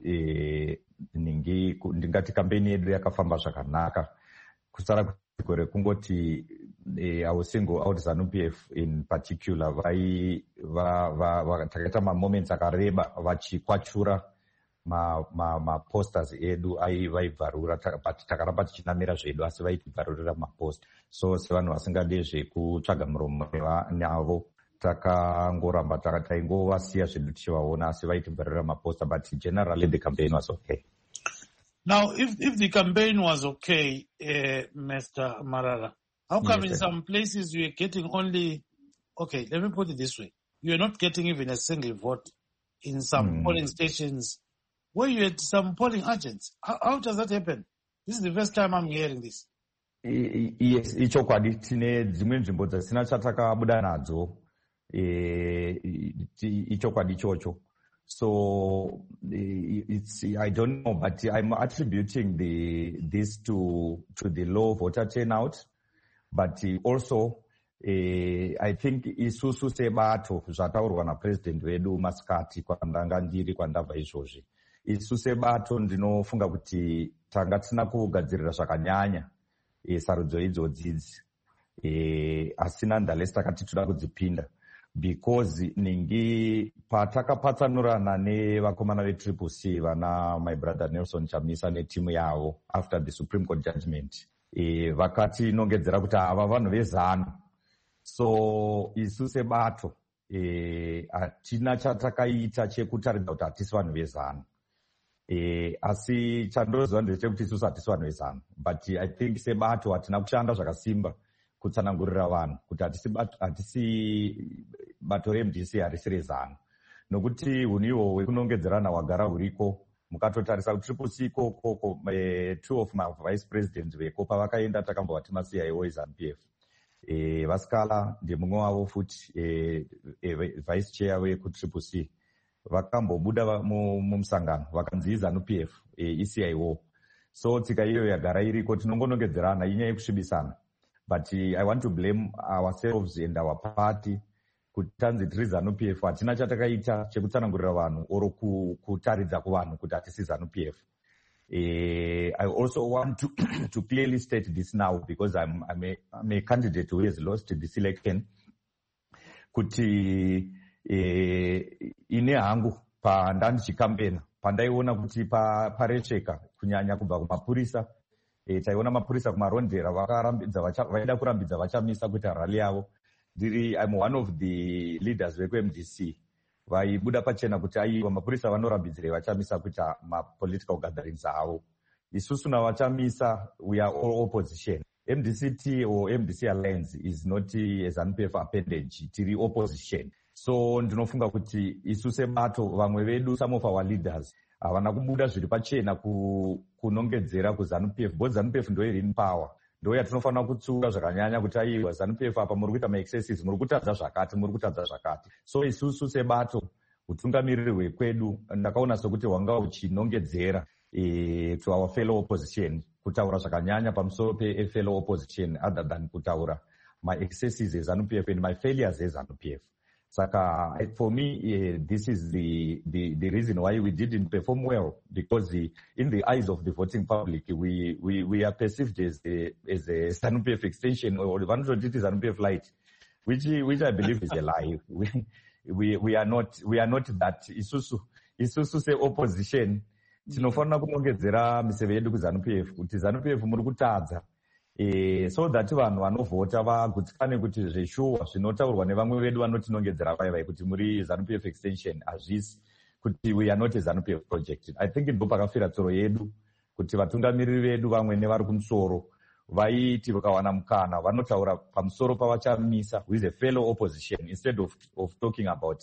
ndingati campaign yedu yakafamba zvakanaka. Kusara kure kungoti I was single out ZANU-PF in particular takaita moments akareba vachikwachura posters edu vaibvarura, but takaramba tichinamira zvedu asi vaitibvarurira maposta. So sevanhu vasingade zvekutsvaga muromo navo takangoramba taingovasiya zvedu tichivaona asi vaitibvarurira maposta, but generally the campaign was okay. Now, if the campaign was okay, Mr. Marara, how come in some places you are getting only, okay, let me put it this way, you are not getting even a single vote in some polling stations where you had some polling agents? How does that happen? This is the first time I'm hearing this. Yes, ichokwadi tine dzimwe nzvimbo dzisina chatakabuda nadzo, ichokwadi chocho. So I don't know, but I'm attributing this to the low voter turnout, but also I think isusu sebato zvataurwa napresident wedu masikati kwandanga ndiri kwandabva izvozvi, isu sebato ndinofunga kuti tanga tisina kugadzirira zvakanyanya sarudzo idzodzidzi, asi nonetheless takati toda kudzipinda because ningi patakapatsanurana nevakomana vetriple C vana my brother Nelson Chamisa netimu yavo after the Supreme Court judgment, vakati nongedzera kuti ava vanhu vezano. So isu sebato hatina chatakaita chekutaridza kuti hatisi vanhu vezano, asi chandoziva ndechekuti isusu hatisi vanhu vezano, but I think sebato hatina kushanda zvakasimba kutsanangurira vanhu kuti hatisi bato reMDC harisi rezano, nokuti hunhu ihwo hwekunongedzerana hwagara huriko. Mukatotarisa kuti Triple C ikoko two of my vice presidents veko pavakaenda takambovati maCIO eZANU-PF, Vaskala ndemumwe wavo futi vice chair wekuTriple C vakambobuda mumusangano vakanzi iZANU-PF eCIO. So tsika iyo yagara iriko, tinongonongedzerana inyaya yekusvibisana, but I want to blame ourselves and our party kuti tanzi tiri ZANU-PF hatina chatakaita chekutsanangurira vanhu oro kutaridza kuvanhu kuti hatisi ZANU-PF. I also want to clearly state this now because I'm a candidate who has lost this election. Kuti ine hangu pandandichikambena pandaiona kuti parecheka kunyanya kubva kumapurisa, taiona mapurisa kumarondera vaida kurambidza vachamisa kuti rally yavo. I'm one of the leaders vekuMDC vaibuda pachena kuti aiwa mapurisa vanorambidzire vachamisa kuita mapolitical gatherings avo. Isusu navachamisa, we are all opposition. MDCT or MDC Alliance is not a ZANU-PF appendage, tiri opposition. So ndinofunga kuti isu sebato vamwe vedu, some of our leaders havana kubuda zviri pachena kunongedzera kuZANU-PF, but ZANU-PF ndo iri in power. Ndo yatinofanira kutsuura zvakanyanya kuti aiwa ZANU-PF apa muri kuita ma-excesses, muri kutadza zvakati. So isusu sebato utungamiriri hwekwedu ndakaona sokuti wanga uchinongedzera to our fellow opposition, kutaura zvakanyanya pamusoro pe-fellow opposition other than kutaura ma-excesses eZANU-PF and my failures eZANU-PF. Saka, for me, this is the reason why we didn't perform well, because in the eyes of the voting public, we are perceived as a ZANU-PF extension or the ZANU-PF light, which I believe is a lie. We are not that. Isusu se opposition. Tinofanira kunongedzera miseve yedu kuZANU-PF kuti ZANU-PF muri kutadza. So that vanhu vanovhota vagutsikane kuti zveshuwa zvinotaurwa nevamwe vedu vanotinongedzera vai kuti muri ZANU-PF extension hazvisi, kuti we are not a ZANU-PF project. I think ndo pakafira tsoro yedu kuti vatungamiriri vedu vamwe nevari kumusoro vaiti vakawana mukana vanotaura pamusoro pavachamisa who is a fellow opposition instead of talking about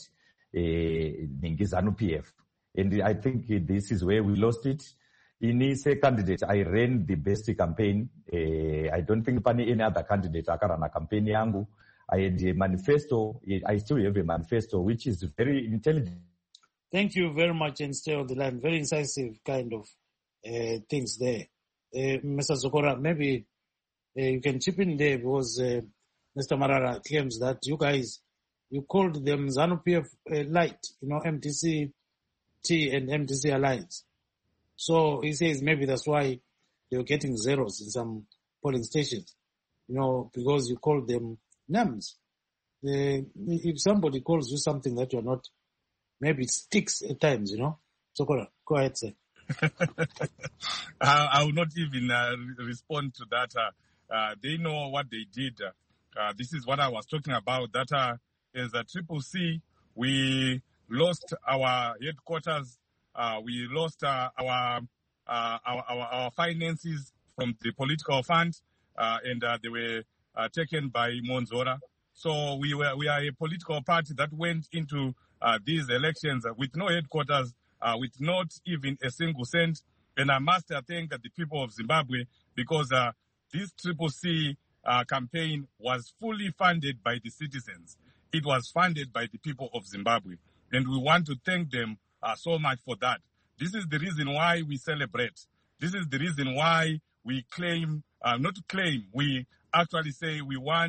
ningi ZANU-PF. And I think this is where we lost it. In a candidate, I ran the best campaign. I don't think any other candidate akarana campaign yangu. I had a manifesto. I still have a manifesto, which is very intelligent. Thank you very much, and stay on the line. Very incisive kind of things there. Mr. Zokora, maybe you can chip in there because Mr. Marara claims that you called them ZANU-PF light, MDC T and MDC Alliance. So he says maybe that's why they were getting zeros in some polling stations, because you called them names. If somebody calls you something that you're not, maybe it sticks at times, So go ahead, sir. I will not even respond to that. They know what they did. This is what I was talking about, that as a Triple C, we lost our headquarters. We lost our finances from the political fund, and they were taken by Monzora. So we are a political party that went into these elections with no headquarters, with not even a single cent. And I must thank the people of Zimbabwe because this Triple C campaign was fully funded by the citizens. It was funded by the people of Zimbabwe. And we want to thank them so much for that. This is the reason why we celebrate. This is the reason why we claim, we actually say we won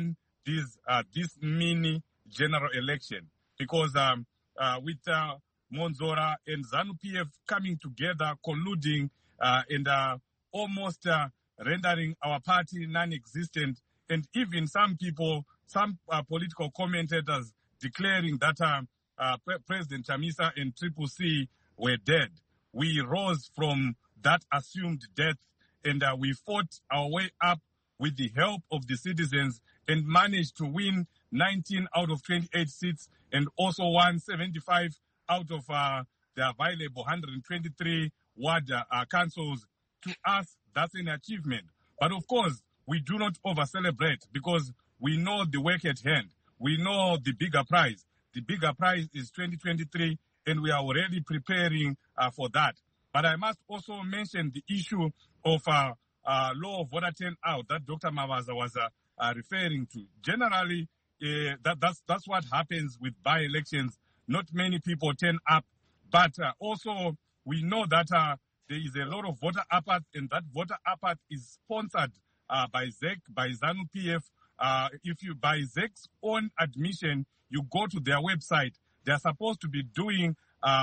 this mini general election, because with Monzora and ZANU-PF coming together, colluding and almost rendering our party non-existent, and even some people, some political commentators declaring that President Chamisa and Triple C were dead. We rose from that assumed death, and we fought our way up with the help of the citizens and managed to win 19 out of 28 seats and also won 75 out of the available 123 ward councils. To us, that's an achievement. But of course, we do not over-celebrate because we know the work at hand. We know the bigger prize. The bigger prize is 2023, and we are already preparing for that. But I must also mention the issue of low voter turnout that Dr. Mavaza was referring to. Generally, that's what happens with by-elections. Not many people turn up, but also we know that there is a lot of voter apathy, and that voter apathy is sponsored by ZEC, by ZANU-PF. If you buy ZEC's own admission, you go to their website. They are supposed to be doing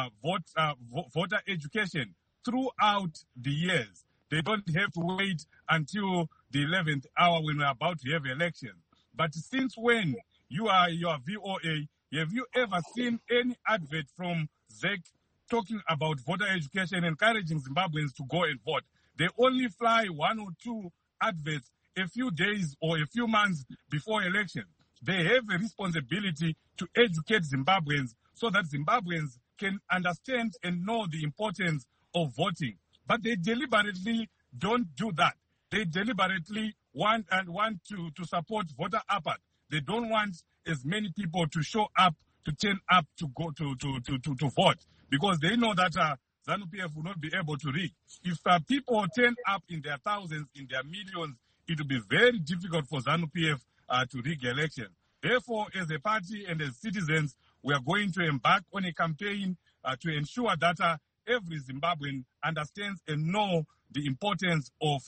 voter education throughout the years. They don't have to wait until the 11th hour when we're about to have elections. But since when you are your VOA, have you ever seen any advert from ZEC talking about voter education, encouraging Zimbabweans to go and vote? They only fly one or two adverts a few days or a few months before election. They have a responsibility to educate Zimbabweans so that Zimbabweans can understand and know the importance of voting. But they deliberately don't do that. They deliberately want to support voter apathy. They don't want as many people to show up, to turn up, to go to vote, because they know that ZANU-PF will not be able to rig. If people turn up in their thousands, in their millions, it will be very difficult for ZANU-PF to rig elections. Therefore, as a party and as citizens, we are going to embark on a campaign to ensure that every Zimbabwean understands and know the importance of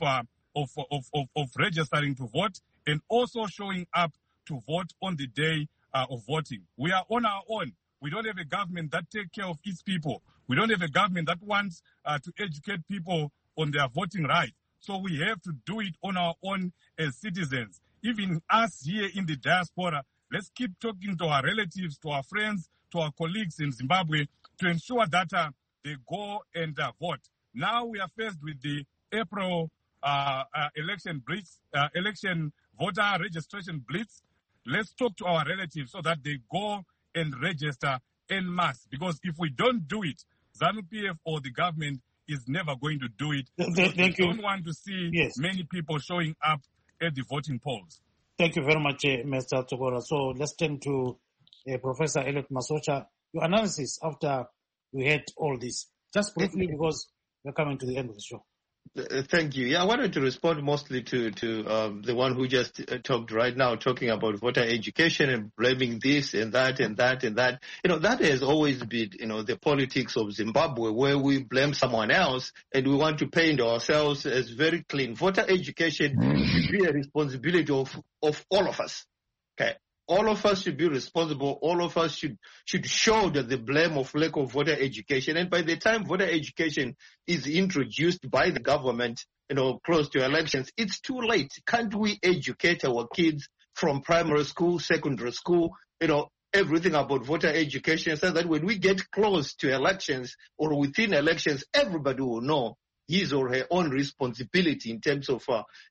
registering to vote and also showing up to vote on the day of voting. We are on our own. We don't have a government that takes care of its people. We don't have a government that wants to educate people on their voting rights. So we have to do it on our own as citizens. Even us here in the diaspora, let's keep talking to our relatives, to our friends, to our colleagues in Zimbabwe to ensure that they go and vote. Now we are faced with the April election blitz, election voter registration blitz. Let's talk to our relatives so that they go and register en masse. Because if we don't do it, ZANU-PF or the government is never going to do it. Thank you. We don't want to see many people showing up at the voting polls. Thank you very much, Mr. Togora. So let's turn to Professor Elliot Masocha. Your analysis after we had all this, just briefly, because we're coming to the end of the show. Thank you. Yeah, I wanted to respond mostly to the one who just talked right now, talking about voter education and blaming this and that and that and that. That has always been, the politics of Zimbabwe, where we blame someone else and we want to paint ourselves as very clean. Voter education should be a responsibility of all of us. Okay. All of us should be responsible. All of us should show that the blame of lack of voter education. And by the time voter education is introduced by the government, close to elections, it's too late. Can't we educate our kids from primary school, secondary school, everything about voter education, so that when we get close to elections or within elections, everybody will know his or her own responsibility in terms of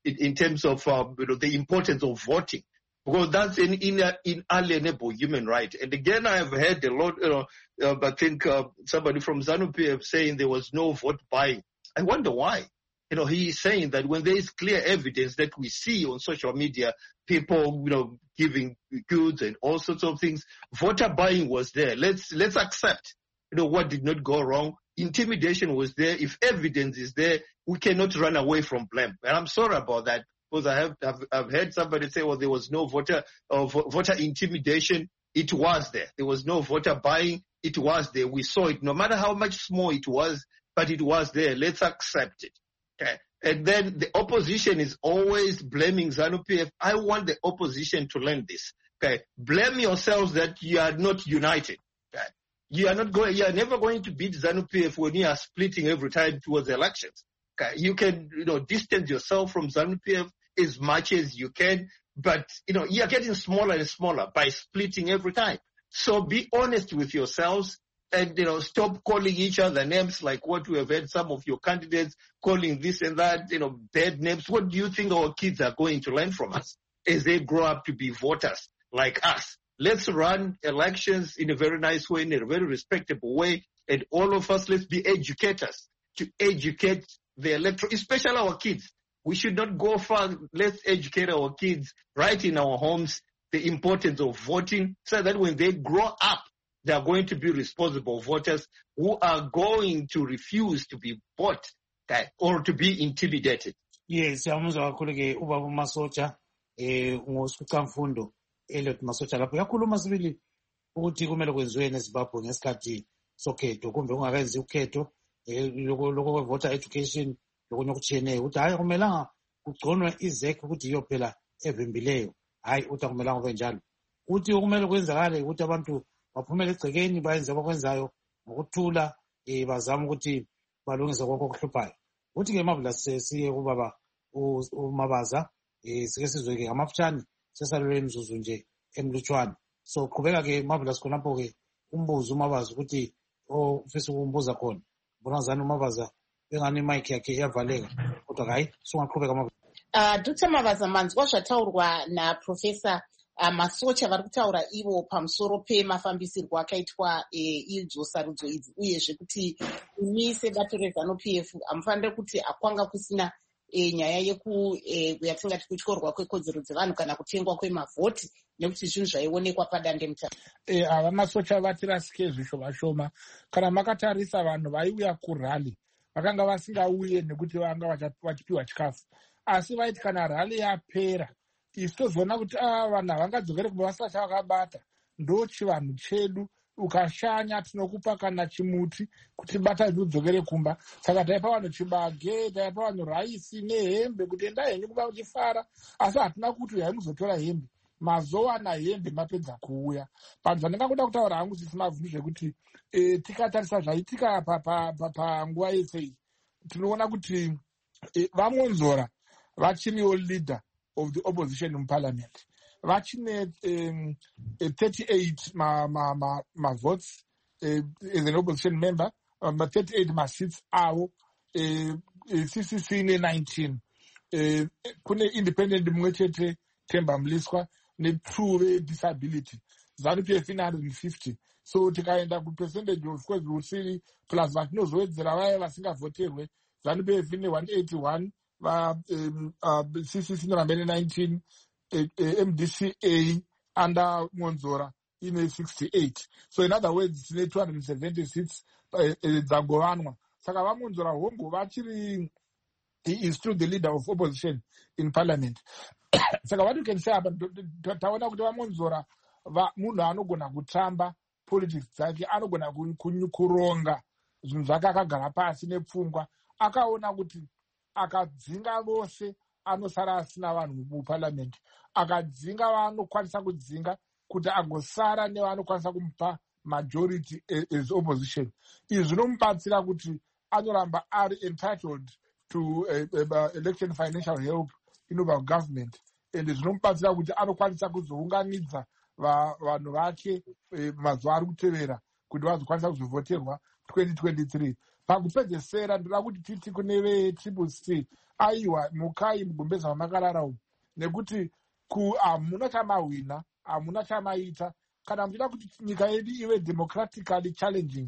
the importance of voting. Because that's an inalienable human right. And again, I have heard a lot, I think somebody from ZANU-PF saying there was no vote buying. I wonder why. He is saying that when there is clear evidence that we see on social media, people, giving goods and all sorts of things, voter buying was there. Let's accept, what did not go wrong. Intimidation was there. If evidence is there, we cannot run away from blame. And I'm sorry about that. Because I've heard somebody say, well, there was no voter intimidation. It was there. There was no voter buying. It was there. We saw it. No matter how much small it was, but it was there. Let's accept it. Okay. And then the opposition is always blaming ZANU-PF. I want the opposition to learn this. Okay, blame yourselves that you are not united. Okay? You are never going to beat ZANU-PF when you are splitting every time towards elections. Okay, you can, distance yourself from ZANU-PF as much as you can, but you are getting smaller and smaller by splitting every time. So be honest with yourselves. And, stop calling each other names like what we have heard some of your candidates calling this and that, bad names. What do you think our kids are going to learn from us as they grow up to be voters like us? Let's run elections in a very nice way, in a very respectable way. And all of us, let's be educators to educate the electorate, especially our kids. We should not go far. Let's educate our kids right in our homes, the importance of voting, so that when they grow up, they are going to be responsible voters who are going to refuse to be bought or to be intimidated. Yes, siyamuzwa kakhulu ke ubaba uMasotsha ngosifica mfundo Elliot Masotsha lapho yakhuluma sibili ukuthi kumele kwenziwe neZimbabwe ngesikhathi sokhetho kumbe ungakayenzi ukhetho lokho voter education lokunye okutshiyeneyo ukuthi hayi akumelanga kugconwe izek ukuthi iyo phela evimbileyo hayi uthi akumelanga kube njalo uthi okumele kwenzakale ukuthi abantu baphumele egcekeni bayenze abakwenzayo ngokuthula bazama ukuthi balungise konke okuhluphayo uthi-ke Marvelous siye kubaba uMabaza sike sizwe-ke ngamafutshane sesalelwe imizuzu nje emlutshwane so qhubeka-ke Marvelous khonapho-ke umbuzo uMabaza ukuthi ofisa ukumbuza khona bonazani uMabaza engani imike yakhe iyavaleka kodwa hayi sungaqhubeka Marvelous. Dr. Mabaza manzwa zvataurwa naProfessor Masotsha vari kutaura ivo pamusoro pemafambisirwo akaitwa idzo sarudzo idzi uyezve kuti imi sebato reZANU-PF hamufaniri kuti hakwanga kusina nyaya yatingati kutyorwa kwekodzero dzevanhu kana kutengwa kwemavhoti nekuti zvinhu zvaionekwa padandemutande. Masotsha vatirasike zvishoma shoma kana makatarisa vanhu vaiuya kurali vakanga vasingauye nekuti vanga vachipiwa chikafu asi vaiti kana rali yapera isu tozoona kuti vanhu havangadzokere kumba vasati vakabata ndo chivanhu chedu ukashanya tinokupa kana chimuti kuti bata udzokere kumba saka taipa vanhu chibage taipa vanhu raisi nehembe kuti endai henyu kumba muchifara asi hatina kuti hai muzotora hembe mazowana hembe mapedza kuuya panhu zvandingangoda kutaura hangu sisina bvundu zvekuti tikatarisa zvaitika panguva yese iyi tinoona kuti vamonzora vachiriwo leader of the opposition in parliament vachine 38 votes as an opposition member 38 seats avo CCC ine 19 kune independent mumwe chete Themba Mliswa ne2 disability ZANU-PF ine 150 so tikaenda kupercentage of course rusiri plus vatinozowedzera vaya vasingavhoterwe ZANU-PF ine 181 CCC noramba ine 19 MDCA under Monzora in 68. So in other words, tine 276 dzangovanwa. Saka vamonzora hongo vachiri he is still the leader of opposition in parliament. Saka what you can say about taona kuti vamonzora munhu anogona kutamba politics dzake anogona kuronga zvinhu zvake akagara pasi nepfungwa akaona kuti akadzinga vose anosara asina vanhu muparliament akadzinga vaanokwanisa kudzinga kuti agosara nevaanokwanisa kumupa majority as opposition izvi zvinomubatsira kuti anoramba ari entitled to election financial help inobva kugovernment and zvinomubatsira kuti anokwanisa kuzounganidza vanhu vake mazuva ari kutevera kuti vazokwanisa kuzovhoterwa 2023 pakupedzesera ndoda kuti titi kune veTCC aiwa mukai mugombeza vamakarara umu nekuti hamuna chamahwina hamuna chamaita kana muchida kuti nyika yedu ive democratically challenging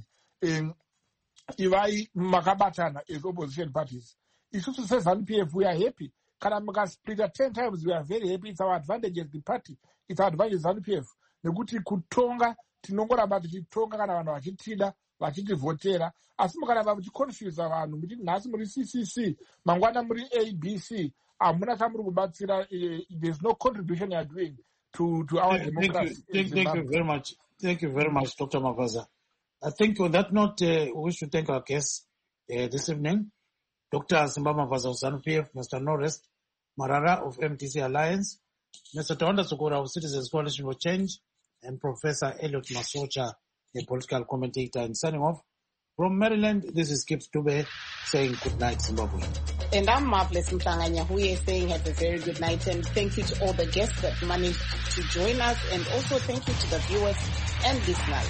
ivai makabatana as opposition parties isusu seZANU-PF we are happy kana mukasplita 10 times we are very happy. It's our advantage as the party, it's our advantage as ZANU-PF nekuti kutonga tinongoramba tichitonga kana vanhu vachitida vachitivhotera asi mukaramba muchiconfuse vanhu muti nhasi muri CCC mangwana muri ABC hamuna chamuri kubatsira. There's no contribution you are doing to our democracy. Thank you very much. Thank you very much, Dr. Mabaza. I think on that note, we should thank our guests this evening. Dr. Simba Mavaza of ZANU-PF, Mr. Norest Marara of MTC Alliance, Mr. Tawanda Sukura of Citizens Coalition for Change, and Professor Elliot Masocha, a political commentator. And signing off from Maryland, this is Kip Dube saying good night, Zimbabwe. And I'm Marvelous Mtanganya Huye saying have a very good night, and thank you to all the guests that managed to join us, and also thank you to the viewers and listeners.